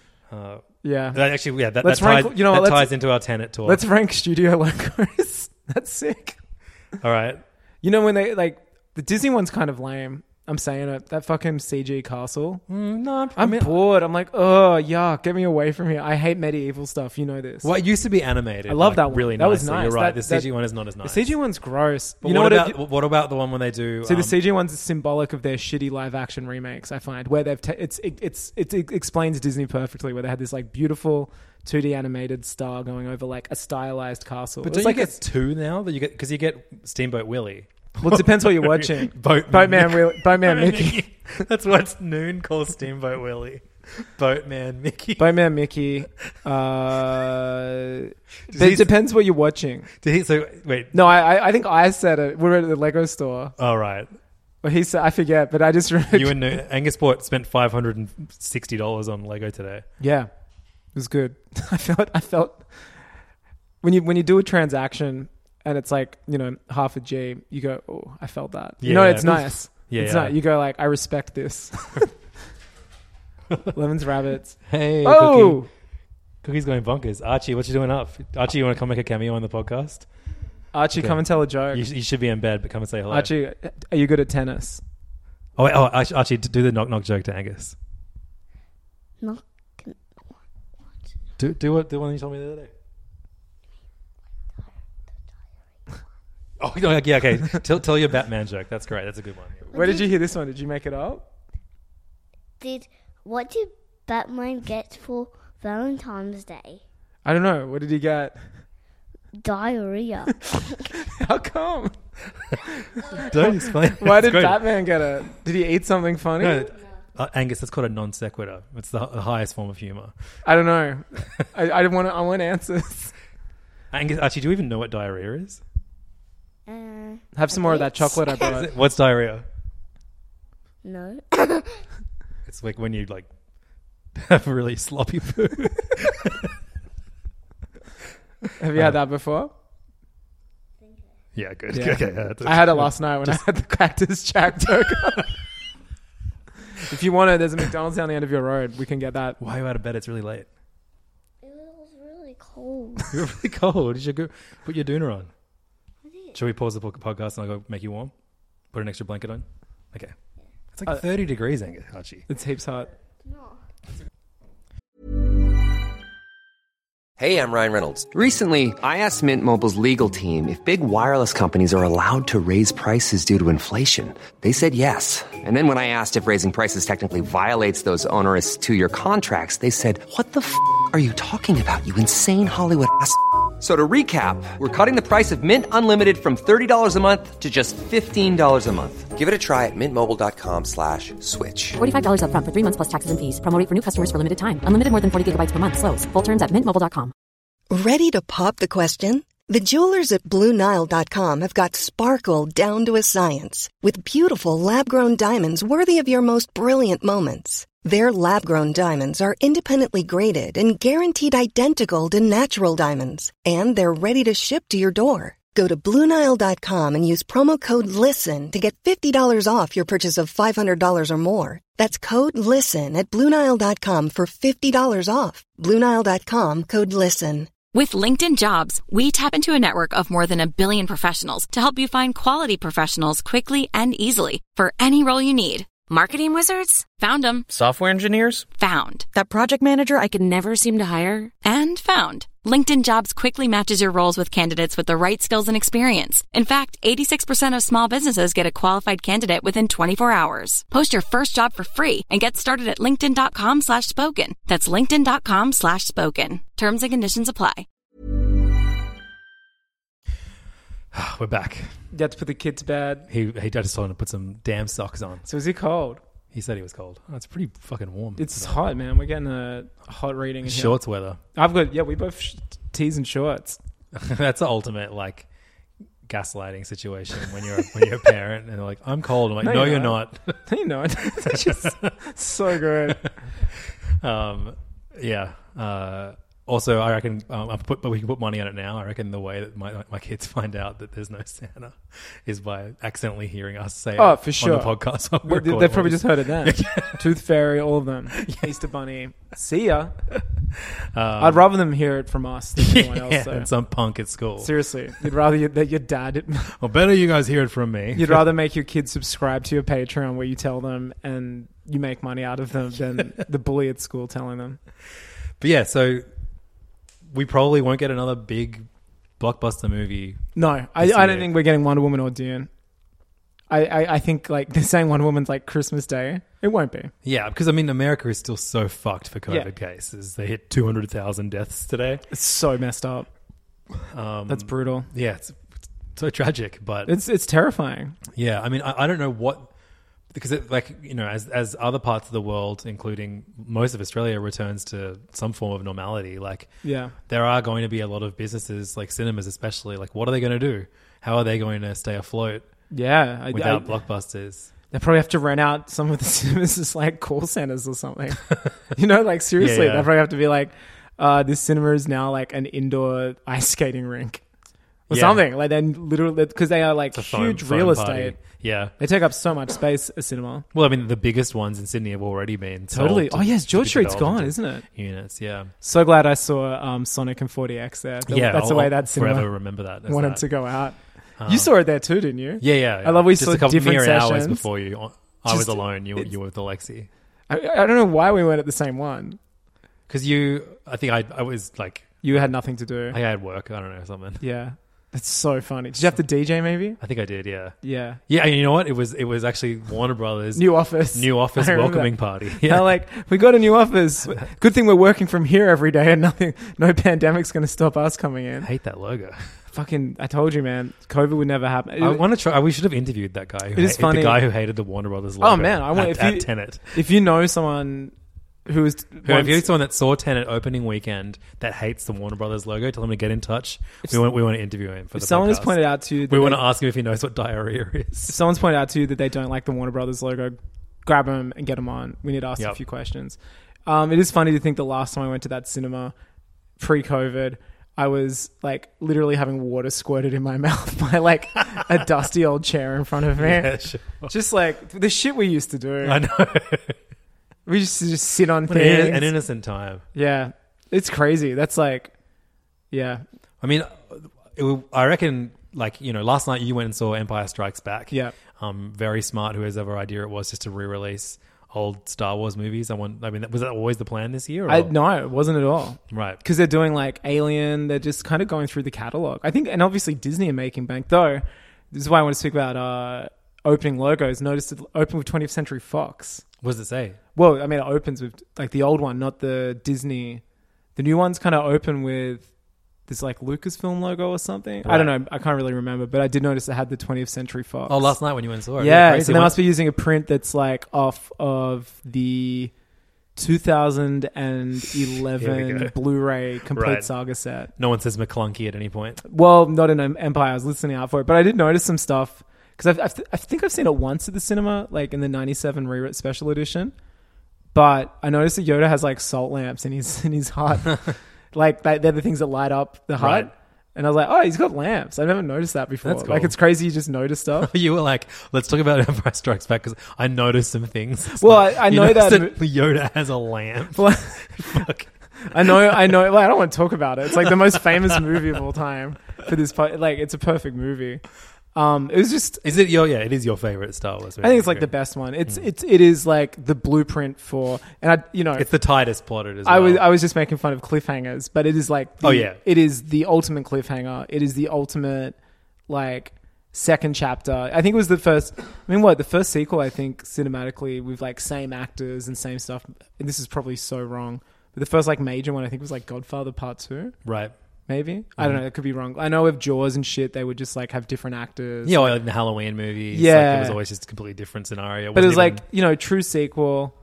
Yeah. Actually, yeah. That ties into our Tenet talk. Let's rank studio logos. That's sick. All right. When they the Disney one's kind of lame. I'm saying it. That fucking CG castle. No, I'm bored. I'm like, oh, yuck, get me away from here. I hate medieval stuff. You know this. Well, it used to be animated. I love that one. Really that nice. was nice. You're right. The CG one is not as nice. The CG one's gross. But what about the one when they do? See, the CG one's symbolic of their shitty live action remakes. I find where they've it explains Disney perfectly. Where they had this like beautiful 2D animated star going over like a stylized castle. But don't you get two now? That you get because you get Steamboat Willie. Well, it depends what you're watching. Boatman Mickey. That's what Noon calls Steamboat Willie. Boatman Mickey. Boatman Mickey. It depends what you're watching. Wait. No, I think I said it. We were at the Lego store. Oh, right. Well, he said, I forget, but I just remember. You and Angus spent $560 on Lego today. Yeah. It was good. I felt when you do a transaction and it's like, half a G, you go, oh, I felt that. It's nice. Yeah, it's nice. You go like, I respect this. Lemons, rabbits. Hey, oh! Cookie's going bonkers. Archie, what you doing up? Archie, you want to come make a cameo on the podcast? Archie, come and tell a joke. You should be in bed, but come and say hello. Archie, are you good at tennis? Archie, do the knock-knock joke to Angus. Knock. Do what the one you told me the other day. Oh, yeah, okay. Tell your Batman joke. That's great. That's a good one. Where did you hear this one? Did you make it up? What did Batman get for Valentine's Day? I don't know. What did he get? Diarrhea. How come? Don't explain. Why did Batman get it? Did he eat something funny? No, Angus, that's called a non sequitur. It's the highest form of humor. I don't know. I want answers. Angus, actually, do you even know what diarrhea is? Have some more of that chocolate I brought. What's diarrhea? No. It's like when you have really sloppy food. Have you had that before? Yeah, good. Yeah. Okay, I had it last night when I had the Cactus Jack burger. If you want it, there's a McDonald's down the end of your road. We can get that. Why are you out of bed? It's really late. It was really cold. You're really cold. You should go put your doona on. Should we pause the podcast and I'll go make you warm? Put an extra blanket on? Okay. It's like 30 degrees, Archie. It's heaps hot. No. Hey, I'm Ryan Reynolds. Recently, I asked Mint Mobile's legal team if big wireless companies are allowed to raise prices due to inflation. They said yes. And then when I asked if raising prices technically violates those onerous 2-year contracts, they said, "What the f*** are you talking about, you insane Hollywood ass f- So to recap, we're cutting the price of Mint Unlimited from $30 a month to just $15 a month. Give it a try at mintmobile.com/switch. $45 up front for 3 months plus taxes and fees. Promo rate for new customers for limited time. Unlimited more than 40 gigabytes per month. Slows full terms at mintmobile.com. Ready to pop the question? The jewelers at BlueNile.com have got sparkle down to a science with beautiful lab-grown diamonds worthy of your most brilliant moments. Their lab-grown diamonds are independently graded and guaranteed identical to natural diamonds, and they're ready to ship to your door. Go to BlueNile.com and use promo code LISTEN to get $50 off your purchase of $500 or more. That's code LISTEN at BlueNile.com for $50 off. BlueNile.com, code LISTEN. With LinkedIn Jobs, we tap into a network of more than 1 billion professionals to help you find quality professionals quickly and easily for any role you need. Marketing wizards? Found them. Software engineers? Found. That project manager I could never seem to hire? And found. LinkedIn Jobs quickly matches your roles with candidates with the right skills and experience. In fact, 86% of small businesses get a qualified candidate within 24 hours. Post your first job for free and get started at linkedin.com/spoken. That's linkedin.com/spoken. Terms and conditions apply. We're back. You had to put the kid to bed. He just told him to put some damn socks on. So is he cold? He said he was cold. Oh, it's pretty fucking warm. It's hot, man. We're getting a hot reading in here. Shorts weather. We both tees and shorts. That's the ultimate like gaslighting situation when you're a parent and they're like, I'm cold. I'm like, no you're not. No, you're not. That's just so good. Yeah. Also, I reckon we can put money on it now. I reckon the way that my kids find out that there's no Santa is by accidentally hearing us say it for sure. on the podcast. They've probably just heard it then. Tooth Fairy, all of them. Easter Bunny. See ya. I'd rather them hear it from us than anyone else. Than some punk at school. Seriously. You'd rather that your dad... Well, better you guys hear it from me. You'd rather make your kids subscribe to your Patreon where you tell them and you make money out of them than the bully at school telling them. But yeah, so... We probably won't get another big blockbuster movie. No, I don't think we're getting Wonder Woman or Dune. I think like they're saying Wonder Woman's like Christmas Day. It won't be. Yeah, because I mean America is still so fucked for COVID cases. They hit 200,000 deaths today. It's so messed up. That's brutal. Yeah, it's so tragic, but it's terrifying. Yeah, I mean I don't know what. Because, as other parts of the world, including most of Australia, returns to some form of normality, there are going to be a lot of businesses, like cinemas especially, like what are they going to do? How are they going to stay afloat without blockbusters? They probably have to rent out some of the cinemas as like call centers or something. Seriously, they probably have to be like, this cinema is now like an indoor ice skating rink. Or something. Like then literally, because they are like huge real estate. Party. Yeah. They take up so much space, a cinema. Well, I mean, the biggest ones in Sydney have already been totally. Oh, yes, George Street's gone, isn't it? Units, yeah. So glad I saw Sonic and 40X there. That's the way that cinema forever remember that. Wanted to go out. You saw it there too, didn't you? Yeah. I love we just saw a couple different sessions. hours before you. I was alone. You were with Alexi. I don't know why we weren't at the same one. Because I think I was like... You had nothing to do. I had work. I don't know, something. Yeah. It's so funny. Did you have to DJ maybe? I think I did, yeah. Yeah. Yeah, and you know what? It was actually Warner Brothers. New office welcoming party. Yeah. Like, we got a new office. Good thing we're working from here every day and no pandemic's going to stop us coming in. I hate that logo. Fucking, I told you, man. COVID would never happen. I want to try. We should have interviewed that guy. The guy who hated the Warner Brothers logo. Oh, man. At Tenet. If you know someone... If you someone that saw Tenet opening weekend that hates the Warner Brothers logo, tell them to get in touch. We want to interview him for the podcast. Someone has pointed out to you... We want to ask him if he knows what diarrhea is. If someone's pointed out to you that they don't like the Warner Brothers logo, grab him and get him on. We need to ask a few questions. It is funny to think the last time I went to that cinema, pre-COVID, I was like literally having water squirted in my mouth by like a dusty old chair in front of me. Yeah, sure. Just like the shit we used to do. I know. We used to just sit on things. An innocent time. Yeah. It's crazy. That's like, yeah. I mean, I reckon, like, last night you went and saw Empire Strikes Back. Yeah. Very smart, whoever idea it was, just to re-release old Star Wars movies. Was that always the plan this year? No, it wasn't at all. Right. Because they're doing like Alien. They're just kind of going through the catalog. I think, and obviously Disney are making bank. Though, this is why I want to speak about opening logos. Notice it opened with 20th Century Fox. What does it say? Well, I mean, it opens with like the old one, not the Disney. The new ones kind of open with this like Lucasfilm logo or something. Right. I don't know. I can't really remember, but I did notice it had the 20th Century Fox. Oh, last night when you went and saw it. Yeah, crazy. So they must be using a print that's like off of the 2011 Blu-ray complete saga set. No one says McClunky at any point. Well, not in Empire. I was listening out for it, but I did notice some stuff because I think I've seen it once at the cinema, like in the 97 rewrite special edition. But I noticed that Yoda has like salt lamps in his hut. Like they're the things that light up the hut. Right. And I was like, oh, he's got lamps. I've never noticed that before. That's cool. Like, it's crazy you just notice stuff. You were like, let's talk about Empire Strikes Back because I noticed some things. It's well, I know that Yoda has a lamp. Fuck. I know. Well, I don't want to talk about it. It's like the most famous movie of all time for this. Like, it's a perfect movie. It was just. Is it your? Yeah, it is your favorite Star Wars movie. I think it's like the best one. It is like the blueprint for, and it's the tightest plotted as well. I was just making fun of cliffhangers, but it is like, it is the ultimate cliffhanger. It is the ultimate like second chapter. I think it was the first. The first sequel? I think cinematically with like same actors and same stuff. And this is probably so wrong, but the first like major one I think was like Godfather Part 2. Right. Maybe. I don't know. It could be wrong. I know with Jaws and shit, they would just like have different actors. Yeah, like in the Halloween movies. Yeah. Like, it was always just a completely different scenario. But it was like, true sequel.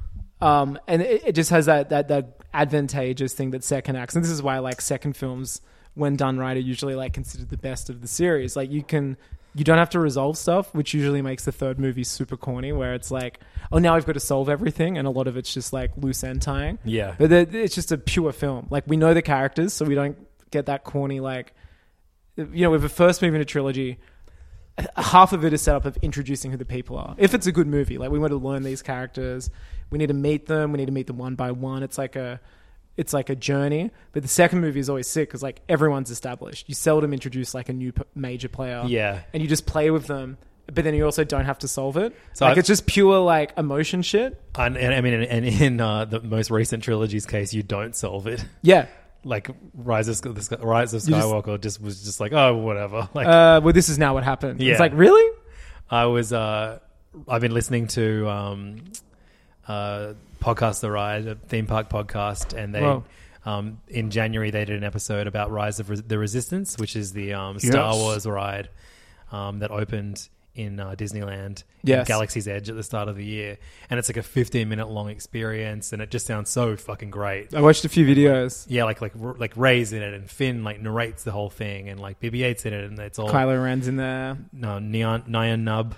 And it just has that advantageous thing that second acts. And this is why like second films, when done right, are usually like considered the best of the series. Like you don't have to resolve stuff, which usually makes the third movie super corny, where it's like, oh, now we've got to solve everything, and a lot of it's just like loose end tying. Yeah. But it's just a pure film. Like we know the characters, so we don't get that corny, like, with the first movie in a trilogy, half of it is set up of introducing who the people are. If it's a good movie, like we want to learn these characters, we need to meet them one by one. It's like a journey. But the second movie is always sick because like everyone's established. You seldom introduce like a new major player. Yeah. And you just play with them, but then you also don't have to solve it. So like it's just pure like emotion shit. And I mean, and in the most recent trilogy's case, you don't solve it. Yeah. Like Rise of Skywalker was just like, oh, whatever. Like, well, this is now what happened. Yeah. It's like, really? I've been listening to Podcast The Ride, a theme park podcast, and they in January they did an episode about Rise of the Resistance, which is the Star Wars ride that opened in Disneyland, in Galaxy's Edge at the start of the year, and it's like a 15-minute long experience, and it just sounds so fucking great. I watched a few videos. Yeah, like Rey's in it, and Finn like narrates the whole thing, and like BB-8's in it, and it's all Kylo Ren's in there. No, Nien Nunb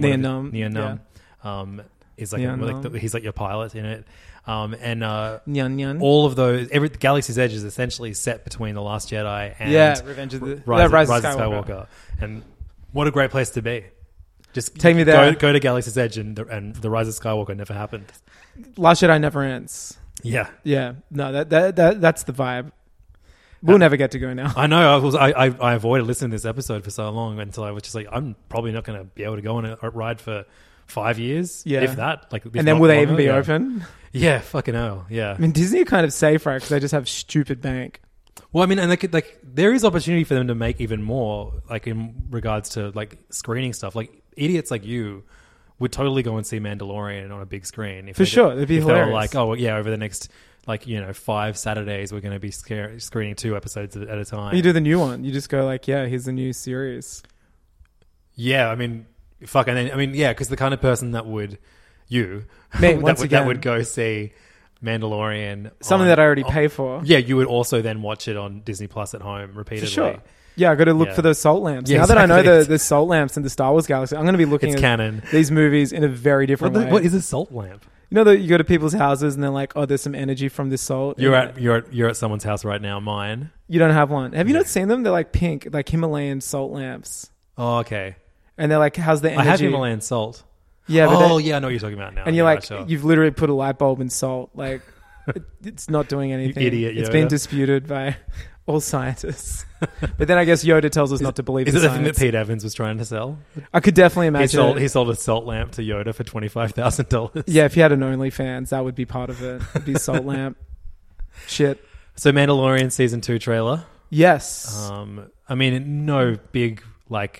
is like he's like your pilot in it. And all of those, Galaxy's Edge is essentially set between The Last Jedi and Revenge of the Rise of Skywalker, and what a great place to be. Just take me there. Go to Galaxy's Edge, and the Rise of Skywalker never happened. Last Jedi never ends. Yeah. No, that's the vibe. We'll never get to go now. I know. I avoided listening to this episode for so long until I was just like, I'm probably not going to be able to go on a ride for 5 years, if that. Like, and then will they even be open? Yeah, fucking hell. Yeah. I mean, Disney are kind of safe, right? Because they just have stupid bank. Well, I mean, and there is opportunity for them to make even more, like in regards to like screening stuff. Like idiots like you would totally go and see Mandalorian on a big screen. For sure, it'd be hilarious. They were like, oh yeah, over the next 5 Saturdays, we're going to be screening 2 episodes at a time. You do the new one. You just go like, yeah, here's the new series. Yeah, I mean, fuck, and then because the kind of person that would that would go see Mandalorian, something that I already pay for. Yeah, you would also then watch it on Disney Plus at home repeatedly. For sure. Yeah, I got to look for those salt lamps. Yeah, now that I know the salt lamps in the Star Wars galaxy, I'm going to be looking at canon. These movies in a very different way. What is a salt lamp? You know that you go to people's houses and they're like, oh, there's some energy from this salt. You're at someone's house right now. Mine. You don't have one. Have you not seen them? They're like pink, like Himalayan salt lamps. Oh, okay. And they're like, how's the energy? I have Himalayan salt. Yeah. But I know what you're talking about now. And you're like, you've literally put a light bulb in salt. Like, it's not doing anything. You idiot, Yoda. It's been disputed by all scientists. But then I guess Yoda tells us not to believe in science. Is it the thing that Pete Evans was trying to sell? I could definitely imagine. He sold a salt lamp to Yoda for $25,000. Yeah, if he had an OnlyFans, that would be part of it. It'd be salt lamp. Shit. So Mandalorian Season 2 trailer. Yes. I mean, no big,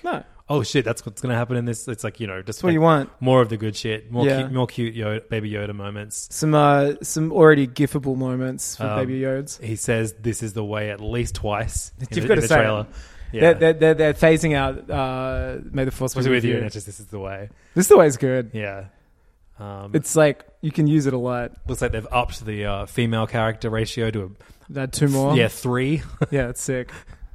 oh shit, that's what's going to happen in this. It's like, just what you want. More of the good shit, more cute Yoda, Baby Yoda moments. Some already gifable moments for Baby Yodas. He says this is the way at least twice. You've got to say trailer. Yeah. They're phasing out May the Force be with you. And it's just, this is the way. This is the way is good. Yeah. It's like you can use it a lot. Looks like they've upped the female character ratio to Add 2 more. Yeah, 3. Yeah, it's sick.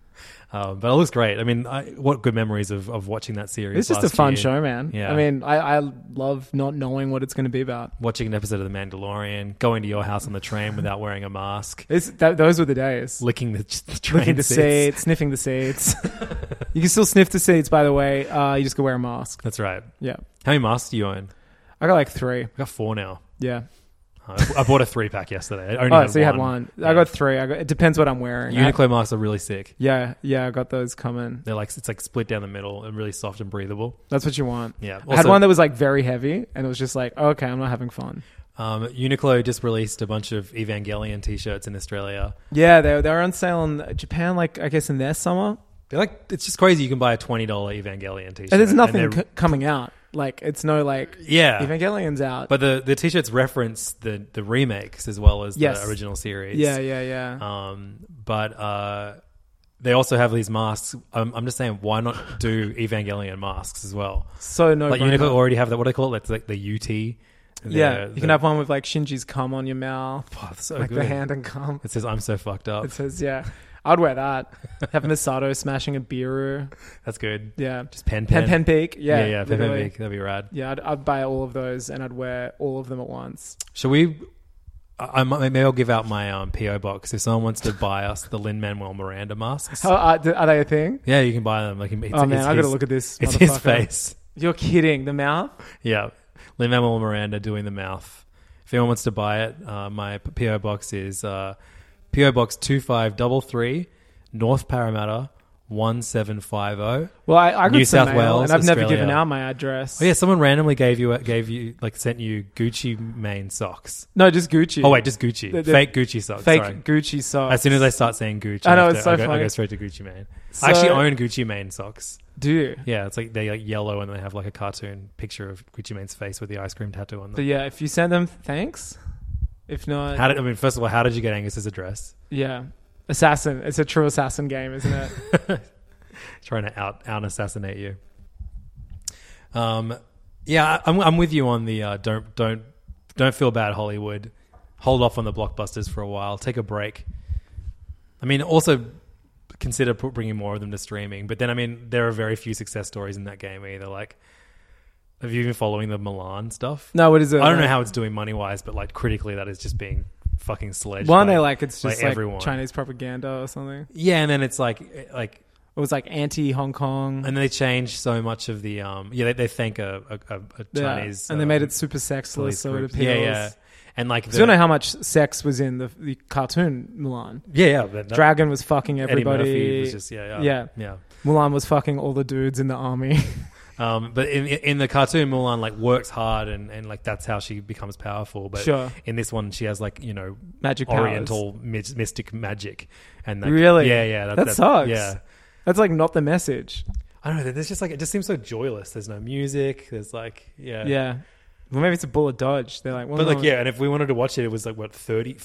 But it looks great. I mean, what good memories of watching that series. It's just a fun show, man. Yeah. I mean, I love not knowing what it's going to be about. Watching an episode of The Mandalorian, going to your house on the train without wearing a mask. Those were the days. Licking the train Licking the seats, sniffing the seats. You can still sniff the seats, by the way. You just go wear a mask. That's right. Yeah. How many masks do you own? I got like 3. I got 4 now. Yeah. I bought a 3-pack yesterday. I only had so you one. had one. Yeah. I got 3. It depends what I'm wearing. Uniqlo masks are really sick. Yeah, I got those coming. They're like, it's like split down the middle and really soft and breathable. That's what you want. Yeah. I had one that was like very heavy, and it was just like, oh, okay, I'm not having fun. Uniqlo just released a bunch of Evangelion t-shirts in Australia. Yeah, they're on sale in Japan, like I guess in their summer. They're like, it's just crazy. You can buy a $20 Evangelion t-shirt. And there's nothing coming out. Like, it's no like, Evangelion's out. But the t-shirts reference the remakes as well as the original series. Yeah. But they also have these masks. I'm just saying, why not do Evangelion masks as well? So no, like Uniqlo already have that. What do they call it? That's like the UT. Yeah, you can have one with like Shinji's cum on your mouth. Oh, that's so like good. The hand and cum. It says, I'm so fucked up. It says, yeah. I'd wear that. Have Misato smashing a Biru. That's good. Yeah. Just pen peak. Yeah. Yeah, pen peak. That'd be rad. Yeah, I'd buy all of those and I'd wear all of them at once. Shall we... maybe I'll give out my P.O. box if someone wants to buy us the Lin-Manuel Miranda masks. Are they a thing? Yeah, you can buy them. Like, man, I got to look at this. It's his face. You're kidding. The mouth? Yeah. Lin-Manuel Miranda doing the mouth. If anyone wants to buy it, my P.O. box is P.O. Box 2533, North Parramatta 1750. Well, I got New some South mail, Wales, and I've Australia. never given out my address. Oh yeah, someone randomly gave you sent you Gucci Mane socks. No, just Gucci. Oh wait, just Gucci. Fake Gucci socks. Fake sorry. Gucci socks. As soon as I start saying Gucci, I know, it's so funny. I go straight to Gucci Mane. So, I actually own Gucci Mane socks. Do you? Yeah, it's like they're like yellow and they have like a cartoon picture of Gucci Mane's face with the ice cream tattoo on them. But yeah, if you send them, thanks. If not, first of all, how did you get Angus's address? Yeah, assassin. It's a true assassin game, isn't it? Trying to out assassinate you. Yeah, I'm with you on the don't feel bad, Hollywood. Hold off on the blockbusters for a while. Take a break. I mean, also consider bringing more of them to streaming. But then, I mean, there are very few success stories in that game either. Like, have you been following the Milan stuff? No, what is it? I don't know how it's doing money wise, but like critically, that is just being fucking sledged. One, they like it's just like everyone. Chinese propaganda or something. Yeah, and then it's like. It was like anti-Hong Kong. And they changed so much of the... they thank a Chinese... and they made it super sexless, so it appeals. Yeah. And like... You don't know how much sex was in the cartoon Mulan. Yeah. Dragon was fucking everybody. Eddie Murphy was just... Yeah. Mulan was fucking all the dudes in the army. But in the cartoon, Mulan like works hard and like that's how she becomes powerful. But in this one, she has like, magic Oriental mystic magic. And like, really? Yeah. That sucks. Yeah. That's like not the message. I don't know. There's just like it just seems so joyless. There's no music. There's like yeah. Well, maybe it's a bullet dodge. They're like, but like and if we wanted to watch it, it was like what $35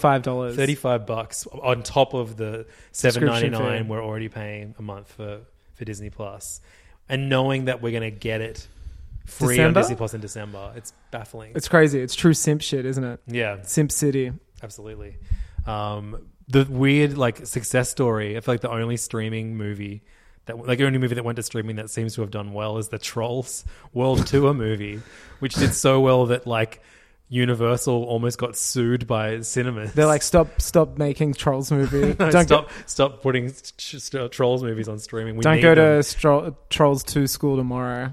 $35 on top of the $7.99 we're already paying a month for Disney Plus, and knowing that we're gonna get it free on Disney Plus in December, it's baffling. It's crazy. It's true simp shit, isn't it? Yeah, Simp City. Absolutely. The weird like success story. I feel like the only streaming movie the only movie that went to streaming that seems to have done well is the Trolls World Tour movie, which did so well that like Universal almost got sued by cinemas. They're like, stop making Trolls movies. Stop putting Trolls movies on streaming. Don't go to Trolls 2 school tomorrow.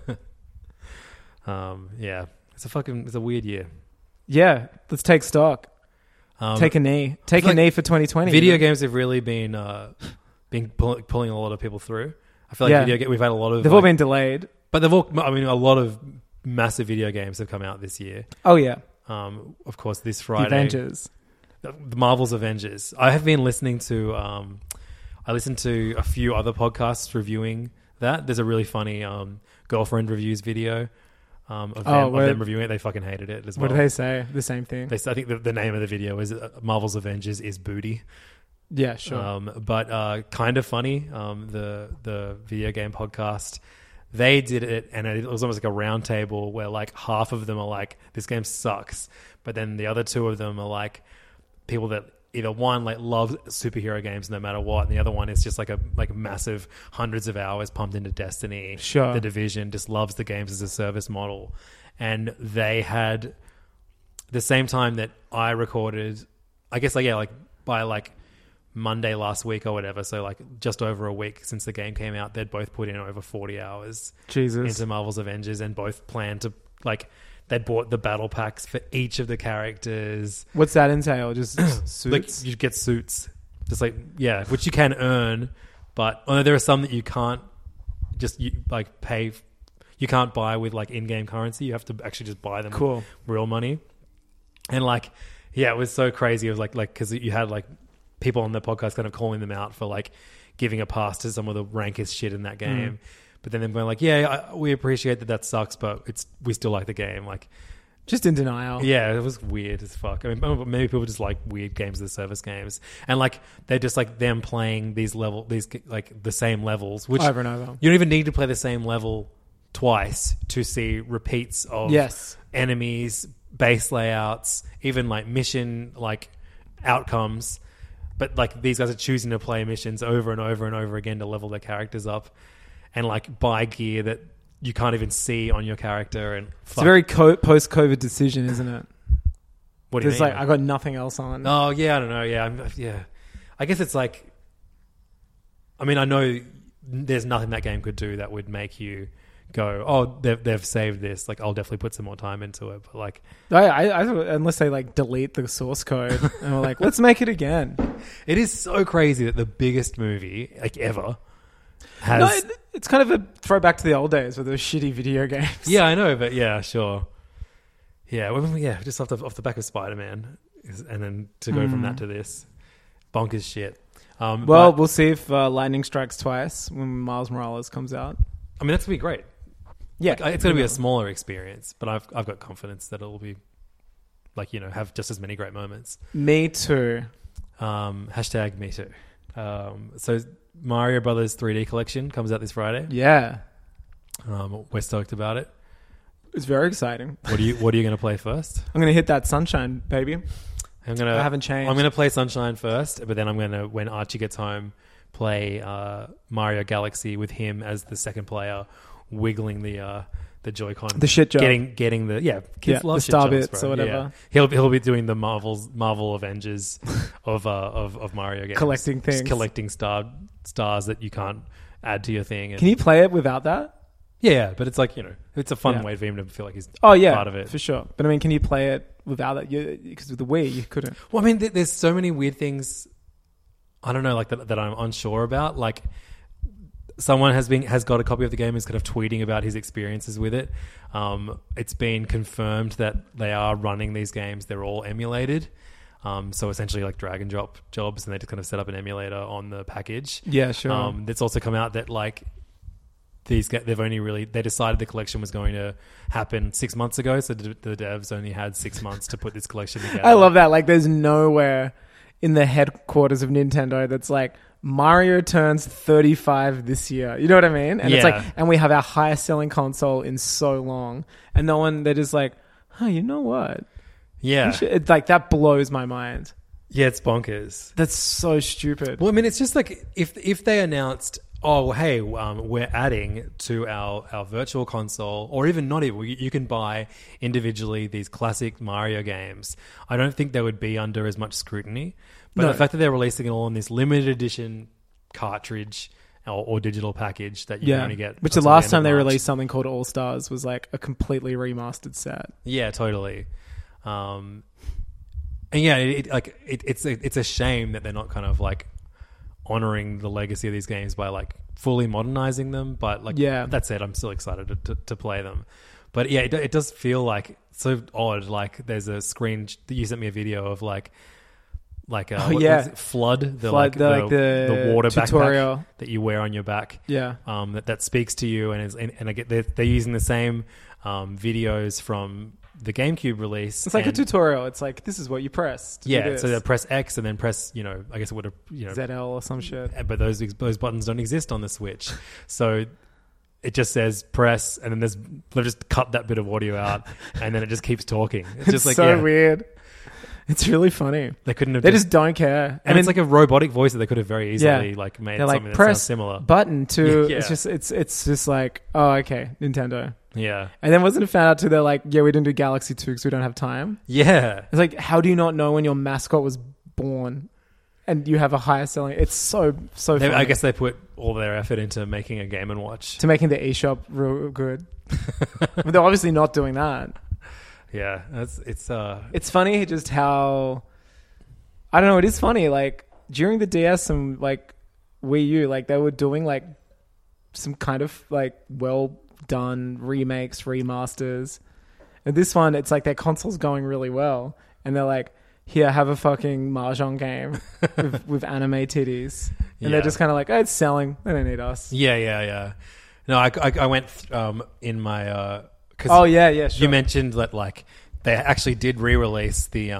Yeah, it's a weird year. Yeah, let's take stock. Take a knee. Take a knee for 2020. Video games have really been pulling a lot of people through. I feel like we've had a lot of... They've all been delayed. But a lot of massive video games have come out this year. Oh, yeah. Of course, this Friday. The Avengers. The Marvel's Avengers. I have been listening to... I listened to a few other podcasts reviewing that. There's a really funny girlfriend reviews video of them reviewing it. They fucking hated it as well. What do they say? The same thing. I think the name of the video is Marvel's Avengers is Booty. Yeah, sure. But kind of funny. The video game podcast, they did it, and it was almost like a round table where like half of them are like, this game sucks, but then the other two of them are like people that either one like loves superhero games no matter what, and the other one is just like a massive hundreds of hours pumped into Destiny. Sure. The Division, just loves the games as a service model. And they had the same time that I recorded, I guess by Monday last week or whatever, so like just over a week since the game came out, they'd both put in over 40 hours into Marvel's Avengers, and both planned to they bought the battle packs for each of the characters. What's that entail? Just suits? Like you get suits, just which you can earn, but there are some that you can't pay. You can't buy with like in-game currency. You have to actually just buy them with real money. And it was so crazy. It was like because you had like people on the podcast kind of calling them out for like giving a pass to some of the rankest shit in that game. But then they're going like, we appreciate that sucks, but we still like the game. Like, just in denial. Yeah, it was weird as fuck. I mean, maybe people just like weird games as service games, and like they're just like them playing these like the same levels, which over and over. You don't even need to play the same level twice to see repeats of enemies, base layouts, even like mission like outcomes. But like these guys are choosing to play missions over and over and over again to level their characters up. And like buy gear that you can't even see on your character, and it's a very post-COVID decision, isn't it? What do you mean? Like I got nothing else on. Oh yeah, I don't know. Yeah, I guess it's like. I mean, I know there's nothing that game could do that would make you go, "Oh, they've saved this." Like, I'll definitely put some more time into it. But like, I unless they like delete the source code and we're like, let's make it again. It is so crazy that the biggest movie like ever. It's kind of a throwback to the old days with those shitty video games. Yeah, I know, but yeah, sure. Yeah, just off the back of Spider-Man, and then to go from that to this, bonkers shit. We'll see if lightning strikes twice when Miles Morales comes out. I mean, that's gonna be great. Yeah, it's gonna be a smaller experience, but I've got confidence that it'll be have just as many great moments. Me too. Hashtag me too. So Mario Brothers 3D Collection comes out this Friday. Yeah. We're stoked about it. It's very exciting. What are you going to play first? I'm going to hit that Sunshine, baby. I haven't changed. I'm going to play Sunshine first, but then I'm going to, when Archie gets home, play Mario Galaxy with him as the second player, wiggling the Joy-Con, the shit job, getting the kids love the shit star jobs, bits bro. or whatever. Yeah. He'll be doing the Marvel Avengers of Mario games, collecting things, just collecting stars that you can't add to your thing. Can you play it without that? Yeah, but it's like it's a fun way for him to feel like he's part of it for sure. But I mean, can you play it without that? Because with the Wii, you couldn't. Well, I mean, there's so many weird things. I don't know, like that I'm unsure about. Like, someone has got a copy of the game, is kind of tweeting about his experiences with it. It's been confirmed that they are running these games. They're all emulated. So essentially like drag and drop jobs, and they just kind of set up an emulator on the package. Yeah, sure. It's also come out that like they decided the collection was going to happen 6 months ago. So the devs only had 6 months to put this collection together. I love that. Like there's nowhere in the headquarters of Nintendo that's like, Mario turns 35 this year. You know what I mean? And it's like, and we have our highest selling console in so long. And no one, they're just like, you know what? Yeah. It's like, that blows my mind. Yeah, it's bonkers. That's so stupid. Well, I mean, it's just like, if they announced, oh, hey, we're adding to our virtual console, or even not even, you can buy individually these classic Mario games, I don't think they would be under as much scrutiny. But the fact that they're releasing it all in this limited edition cartridge or digital package that you can only get. Which the last time they released something called All Stars was like a completely remastered set. Yeah, totally. And yeah, it's a shame that they're not kind of like honoring the legacy of these games by like fully modernizing them. But like, that said, I'm still excited to play them. But yeah, it does feel like so odd. Like there's a screen that you sent me a video of like like what was it? Flood, the water tutorial backpack that you wear on your back. Yeah, that speaks to you, and I get they're using the same videos from the GameCube release. It's like a tutorial. It's like, this is what you press. Yeah, so they press X and then press, I guess it would have, ZL or some shit. But those buttons don't exist on the Switch, so it just says press, and then they've just cut that bit of audio out, and then it just keeps talking. It's just like so weird. It's really funny. They couldn't have. They just don't care, and it's like a robotic voice that they could have very easily made something that sounds similar. Button to. Yeah. It's just like, oh, okay, Nintendo. Yeah. And then wasn't it found out too? They're like, yeah, we didn't do Galaxy 2 because we don't have time. Yeah. It's like, how do you not know when your mascot was born, and you have a higher selling? It's so funny. I guess they put all their effort into making a Game & Watch, to making the eShop real good. But they're obviously not doing that. Yeah, it's funny just how, I don't know, it is funny, like during the DS and like Wii U, like they were doing like some kind of like well done remakes, remasters, and this one, it's like their console's going really well, and they're like, here, have a fucking Mahjong game with anime titties, and they're just kind of like, oh, it's selling, they don't need us. Yeah. No, I went in my sure. You mentioned that like they actually did re-release the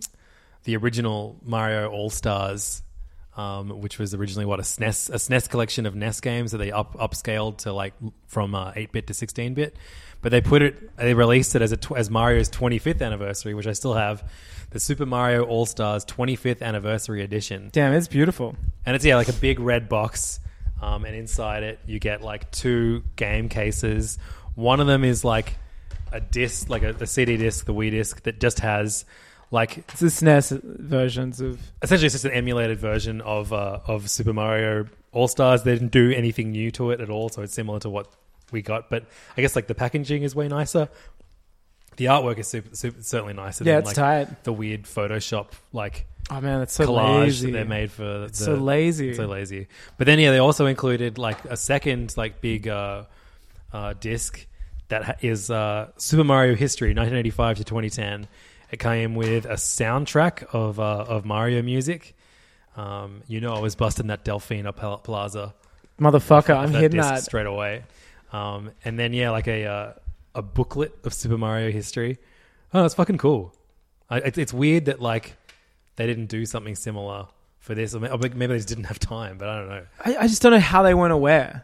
original Mario All-Stars, which was originally a SNES collection of NES games that they upscaled to like from 8-bit to 16-bit, but they released it as Mario's 25th anniversary, which I still have, the Super Mario All-Stars 25th anniversary edition. Damn, it's beautiful, and it's like a big red box, and inside it you get like 2 game cases. One of them is like a disc, like a CD disc, the Wii disc, that just has like, it's the SNES versions of, essentially it's just an emulated version of Super Mario All-Stars. They didn't do anything new to it at all, so it's similar to what we got, but I guess like the packaging is way nicer. The artwork is super, certainly nicer than it's like tight. The weird Photoshop like, oh man, it's so collage lazy that they made for it's so lazy. But then they also included like a second like big disc that is Super Mario History 1985 to 2010. It came with a soundtrack of Mario music. I was busting that Delfina Plaza, motherfucker. I'm hitting that straight away. And then like a booklet of Super Mario History. Oh, it's fucking cool. It's weird that like they didn't do something similar for this. Or maybe they just didn't have time, but I don't know. I just don't know how they weren't aware.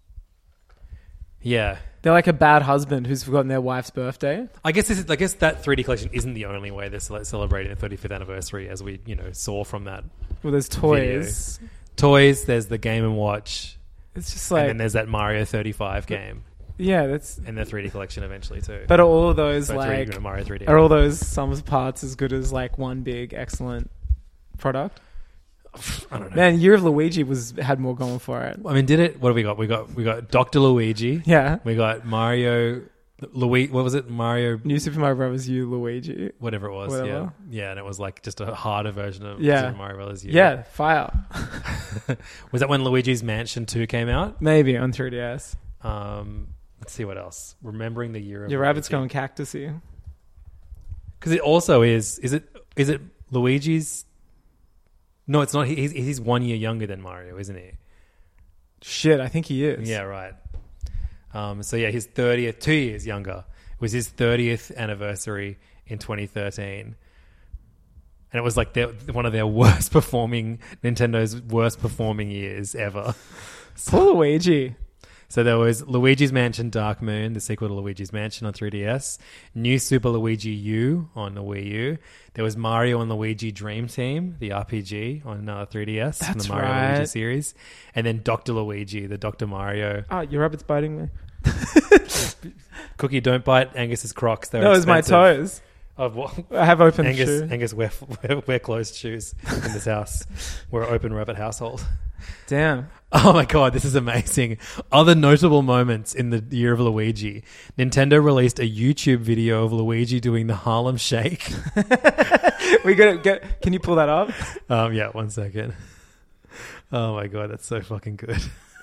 Yeah. They're like a bad husband who's forgotten their wife's birthday. I guess that 3D collection isn't the only way they're celebrating the 35th anniversary, as we saw from that. Well, there's toys. There's the Game & Watch. It's just like, and then there's that Mario 35 game. Yeah, that's, and the 3D collection eventually too. But are all of those Mario 3D. Are all those sum of parts as good as like one big excellent product? I don't know. Man, Year of Luigi had more going for it. I mean, did it? What have we got? We got Dr. Luigi. Yeah. We got Mario Luigi. What was it? Mario New Super Mario Bros. U Luigi. Whatever it was. Whatever. Yeah, and it was like just a harder version of Super Mario Bros. U. Yeah, fire. Was that when Luigi's Mansion 2 came out? Maybe on 3DS. Let's see what else. Remembering the year of your rabbit's going cactusy. Because it also is it Luigi's? No, it's not. He's 1 year younger than Mario, isn't he? Shit, I think he is. Yeah, right. So yeah, his 30th, 2 years younger. It was his 30th anniversary in 2013. And it was like one of their worst performing, Nintendo's worst performing years ever. Poor Luigi. So there was Luigi's Mansion Dark Moon, the sequel to Luigi's Mansion on 3DS. New Super Luigi U on the Wii U. There was Mario and Luigi Dream Team, the RPG on 3DS. That's from the Mario right. Luigi series. And then Dr. Luigi, the Dr. Mario. Oh, your rabbit's biting me. Cookie, don't bite Angus's Crocs. They're expensive. It's my toes. Of what? I have open shoes. Angus, wear closed shoes in this house. We're an open rabbit household. Damn. Oh my god, this is amazing. Other notable moments in the year of Luigi. Nintendo released a YouTube video of Luigi doing the Harlem Shake. We gotta get. Can you pull that up? Yeah, 1 second. Oh my god, that's so fucking good.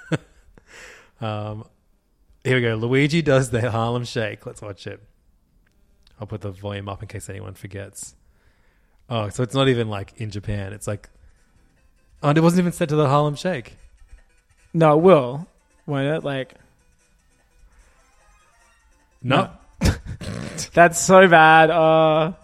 Here we go. Luigi does the Harlem Shake. Let's watch it. I'll put the volume up in case anyone forgets. Oh, so it's not even like in Japan. It's like, oh, it wasn't even set to the Harlem Shake. No, it will. Won't it? Like, no. That's so bad.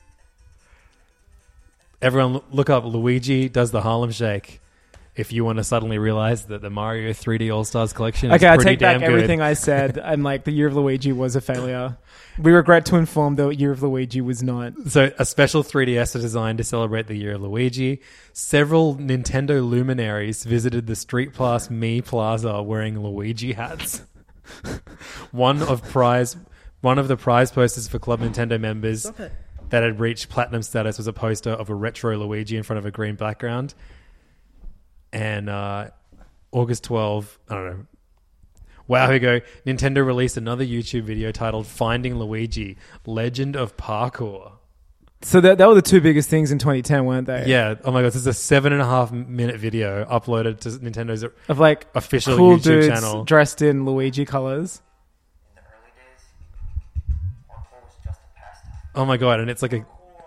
Everyone look up Luigi does the Harlem Shake if you want to suddenly realize that the Mario 3D All-Stars collection is okay, I pretty take damn back good. everything I said. I'm like, the Year of Luigi was a failure. We regret to inform the Year of Luigi was not. So a special 3DS was designed to celebrate the Year of Luigi. Several Nintendo luminaries visited the Street Pass Me Plaza wearing Luigi hats. One of the prize posters for Club Nintendo members that had reached platinum status was a poster of a retro Luigi in front of a green background. And August 12, I don't know. Wow, here we go. Nintendo released another YouTube video titled Finding Luigi, Legend of Parkour. So that were the two biggest things in 2010, weren't they? Yeah. Oh my God. This is a 7.5 minute video uploaded to Nintendo's of like official cool YouTube dudes channel. Dressed in Luigi colors. Oh my God. And it's like a...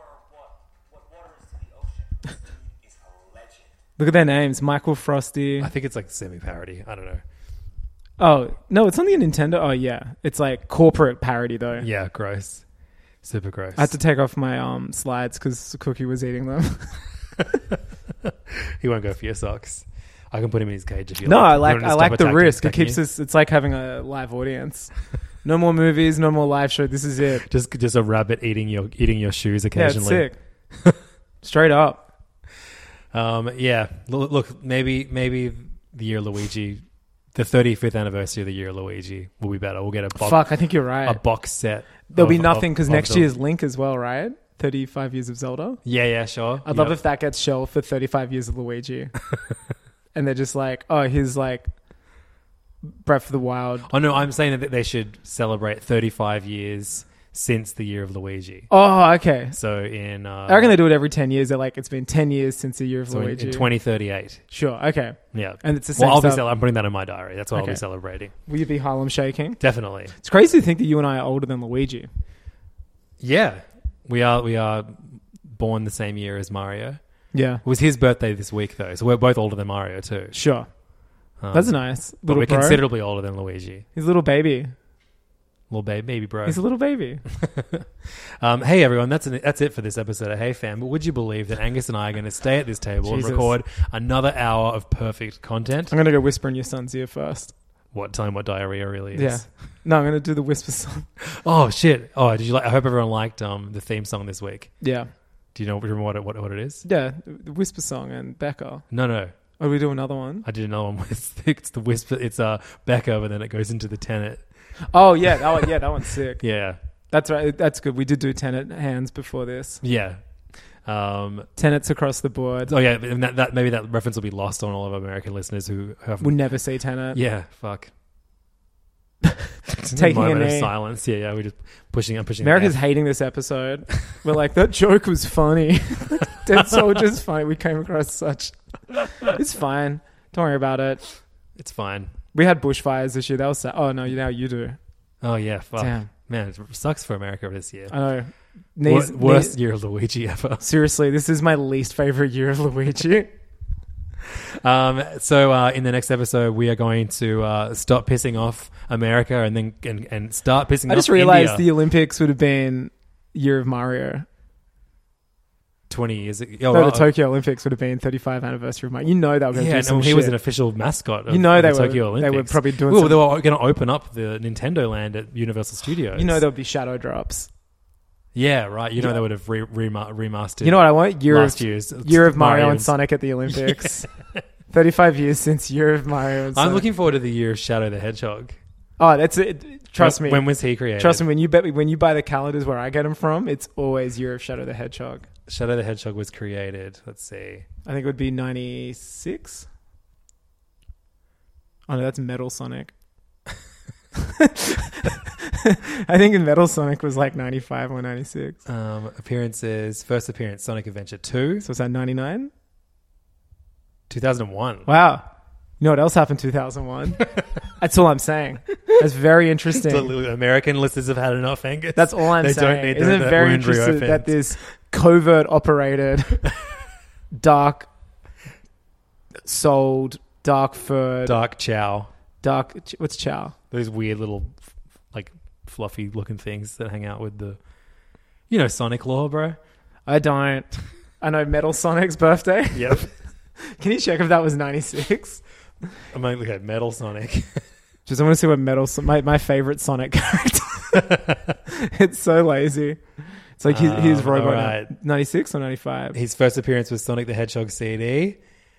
Look at their names. Michael Frosty. I think it's like semi-parody. I don't know. Oh, no, it's only a Nintendo. Oh, yeah. It's like corporate parody, though. Yeah, gross. Super gross. I had to take off my slides because Cookie was eating them. He won't go for your socks. I can put him in his cage if you no, like. I like the risk. It keeps us. It's like having a live audience. No more movies, no more live show. This is it. Just a rabbit eating your shoes occasionally. Yeah, it's sick. Straight up. Yeah. Look, maybe the Year of Luigi, the 35th anniversary of the Year of Luigi will be better. We'll get a box. Fuck, I think you're right. A box set. There'll be nothing because next year's Link as well, right? 35 years of Zelda. Yeah, sure. I'd love if that gets shelved for 35 years of Luigi. And they're just like, oh, here's like Breath of the Wild. Oh, no, I'm saying that they should celebrate 35 years since the Year of Luigi. Oh, okay. So in... I reckon they do it every 10 years. They're like, it's been 10 years since the Year of Luigi. In 2038. Sure, okay. Yeah. And it's the same I'm putting that in my diary. That's what I'll be celebrating. Will you be Harlem shaking? Definitely. It's crazy to think that you and I are older than Luigi. Yeah. We are born the same year as Mario. Yeah. It was his birthday this week, though, so we're both older than Mario, too. Sure. That's nice. But we're bro. considerably older than Luigi. He's a little baby. Little baby bro. He's a little baby. Hey, everyone. That's it for this episode of Hey Fam. But would you believe that Angus and I are going to stay at this table and record another hour of perfect content? I'm going to go whisper in your son's ear first. What? Tell him what diarrhea really is. Yeah. No, I'm going to do the whisper song. Oh, shit. Oh, did you like... I hope everyone liked the theme song this week. Yeah. Do you remember what it is? Yeah. The whisper song and Becca. No. Oh, we do another one? I did another one with... It's the whisper... It's Becca, but then it goes into the tenet. Oh, yeah. That one's sick. Yeah. That's right. That's good. We did do Tenet hands before this. Yeah. Tenets across the board. Oh, yeah. And that maybe that reference will be lost on all of our American listeners who have... We'll never see Tenet. Yeah. Fuck. Taking a moment knee. of silence. Yeah. We're just pushing. America's hating this episode. We're like, that joke was funny. Dead Soldier's funny. We came across such... It's fine. Don't worry about it. It's fine. We had bushfires this year. That was sad. Oh, no, now you do. Oh, yeah. Fuck. Damn. Man, it sucks for America this year. I know. Worst year of Luigi ever. Seriously, this is my least favorite year of Luigi. So in the next episode, we are going to stop pissing off America and then start pissing off I just realized India. the Olympics would have been year of Mario. 20 years ago. No, the Tokyo Olympics would have been 35th anniversary of Mario. You know they were going to do some he shit. was an official mascot of they the were, Tokyo Olympics. They were probably doing Well, they were going to open up the Nintendo land at Universal Studios. You know there would be shadow drops. Yeah, right. You know they would have remastered. You know what I want? Year of Mario and and Sonic at the Olympics. 35 years since Year of Mario and Sonic. I'm looking forward to the year of Shadow the Hedgehog. Oh, that's it. Trust me. When was he created? Trust me. When you buy the calendars where I get them from, it's always Year of Shadow the Hedgehog. Shadow the Hedgehog was created. Let's see. I think it would be 96. Oh no, that's Metal Sonic. I think in Metal Sonic was like 95 or 96. First appearance, Sonic Adventure 2. So is that 99? 2001. Wow. You know what else happened in 2001? That's all I'm saying. That's very interesting. The American listeners have had enough, Angus. That's all I'm saying. Don't need Isn't it very interesting that this covert operated, dark souled, dark furred, dark chow. What's chow? Those weird little, like, fluffy looking things that hang out with the, you know, Sonic lore, bro. I don't. I know Metal Sonic's birthday. Yep. Can you check if that was 96? I might look at Metal Sonic. Just I want to see what my favorite Sonic character. It's so lazy. It's like he's robot. Right. 96 or 95? His first appearance was Sonic the Hedgehog CD,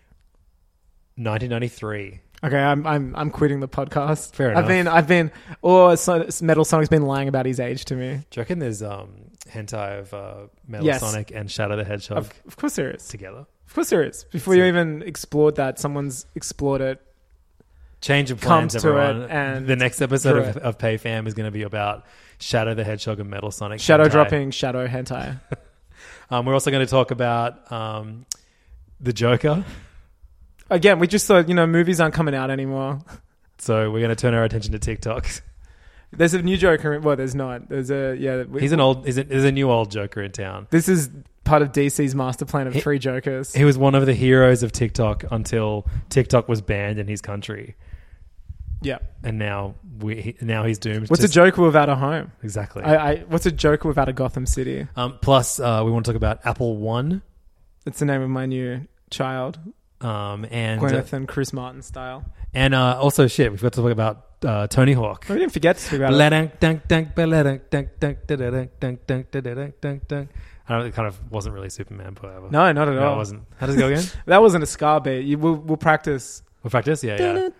1993. Okay, I'm quitting the podcast. Fair enough. Metal Sonic's been lying about his age to me. Do you reckon there's hentai of Metal Sonic and Shadow the Hedgehog? Of course there is. Together. Of course there is. Before you even explored that, someone's explored it. Change of plans, everyone. And the next episode of PayFam is going to be about Shadow the Hedgehog and Metal Sonic. Shadow hentai. dropping Shadow hentai. We're also going to talk about the Joker. Again, we just thought, movies aren't coming out anymore. So we're going to turn our attention to TikTok. There's a new Joker. Well, there's not. There's a there's a new old Joker in town. This is part of DC's master plan of 3 Jokers. He was one of the heroes of TikTok until TikTok was banned in his country. Yeah, and now he's doomed. What's a Joker without a home? Exactly. What's a Joker without a Gotham City? Plus, we want to talk about Apple One. It's the name of my new child. And Gwyneth and Chris Martin style. And also, we forgot to talk about Tony Hawk. We didn't forget to speak about it. It kind of wasn't really Superman, but whatever. No, not at all. It wasn't. How does it go again? That wasn't a ska beat. We'll practice. We'll practice? Yeah.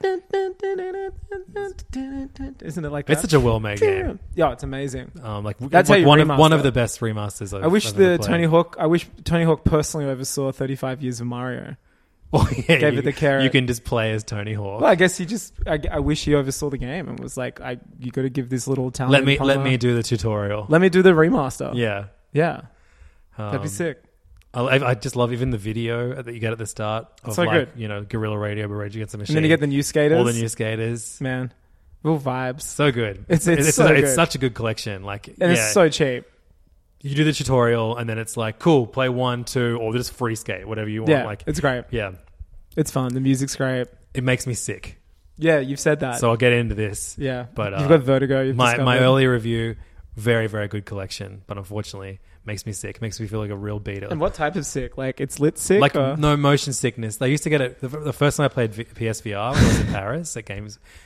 Isn't it like that? It's such a well-made game. Yeah, it's amazing. That's one of the best remasters. I wish Tony Hawk personally oversaw 35 years of Mario. Oh, yeah, gave it the carrot. You can just play as Tony Hawk. Well, I guess I wish he oversaw the game and was like, you got to give this little talent. Let me do the tutorial. Let me do the remaster. Yeah. That'd be sick. I just love even the video that you get at the start of good. Guerrilla Radio, but Rage Against the Machine. And then you get the new skaters. All the new skaters. Man, real vibes. So good. It's such a good collection. It's so cheap. You do the tutorial and then it's like, cool, play 1, 2, or just free skate, whatever you want. Yeah, it's great. Yeah. It's fun. The music's great. It makes me sick. Yeah, you've said that. So I'll get into this. Yeah. But you've got Vertigo. My early review, very, very good collection, but unfortunately makes me sick. Makes me feel like a real beater. And what type of sick? Like it's lit sick? Like no motion sickness. They used to get it the first time I played PSVR when I was in Paris at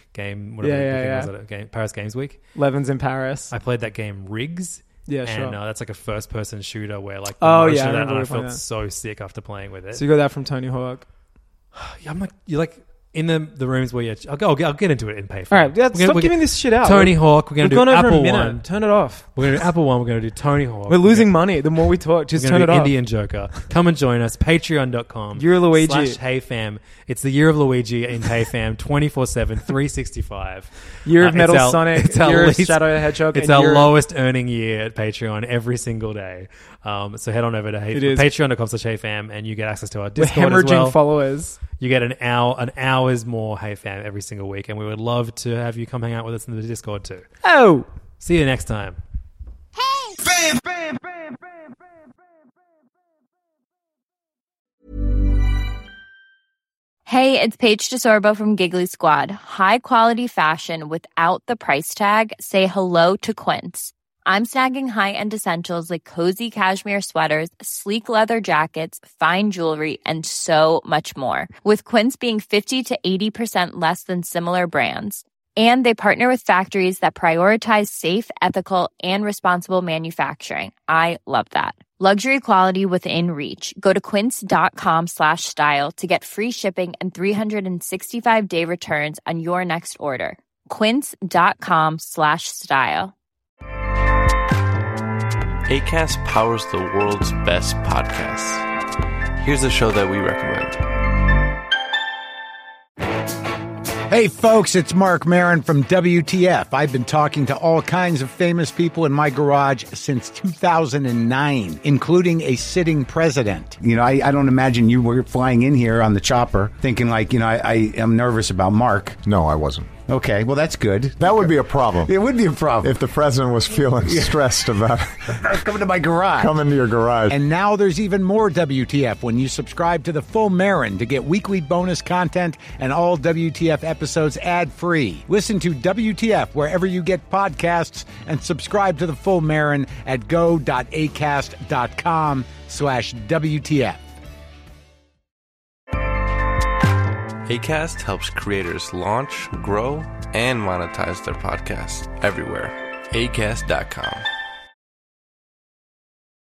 Paris Games Week. Levin's in Paris. I played that game Riggs. Yeah, sure. And that's like a first-person shooter where like I felt so sick after playing with it. So you got that from Tony Hawk. Yeah, you're like in the rooms where I'll get into it in PayFam. All right, stop giving this shit out. Tony Hawk. We're going to do Apple One. Turn it off. We're going to do Apple One. We're going to do Tony Hawk. We're losing money the more we talk. Just turn it off. Indian Joker. Come and join us. Patreon.com. Year of Luigi. /HeyFam. It's the year of Luigi in PayFam. 24/7, 365. Year of Metal Sonic. Year of Shadow the Hedgehog. It's our lowest earning year at Patreon every single day. So head on over to patreon.com/HeyFam and you get access to our Discord as well. We're hemorrhaging followers. You get an hour's more HeyFam every single week, and we would love to have you come hang out with us in the Discord too. Oh! See you next time. Hey! Bam, bam, bam, bam, bam. Hey, it's Paige DeSorbo from Giggly Squad. High quality fashion without the price tag. Say hello to Quince. I'm snagging high-end essentials like cozy cashmere sweaters, sleek leather jackets, fine jewelry, and so much more. With Quince being 50 to 80% less than similar brands. And they partner with factories that prioritize safe, ethical, and responsible manufacturing. I love that. Luxury quality within reach. Go to quince.com/style to get free shipping and 365-day returns on your next order. Quince.com/style. Acast powers the world's best podcasts. Here's a show that we recommend. Hey folks, it's Mark Maron from WTF. I've been talking to all kinds of famous people in my garage since 2009, including a sitting president. You know, I don't imagine you were flying in here on the chopper thinking like, you know, I am nervous about Mark. No, I wasn't. Okay, well, that's good. That would be a problem. It would be a problem. If the president was feeling stressed about coming to my garage. Come into your garage. And now there's even more WTF when you subscribe to the Full Marin to get weekly bonus content and all WTF episodes ad-free. Listen to WTF wherever you get podcasts and subscribe to the Full Marin at go.acast.com/WTF. Acast helps creators launch, grow, and monetize their podcasts everywhere. Acast.com.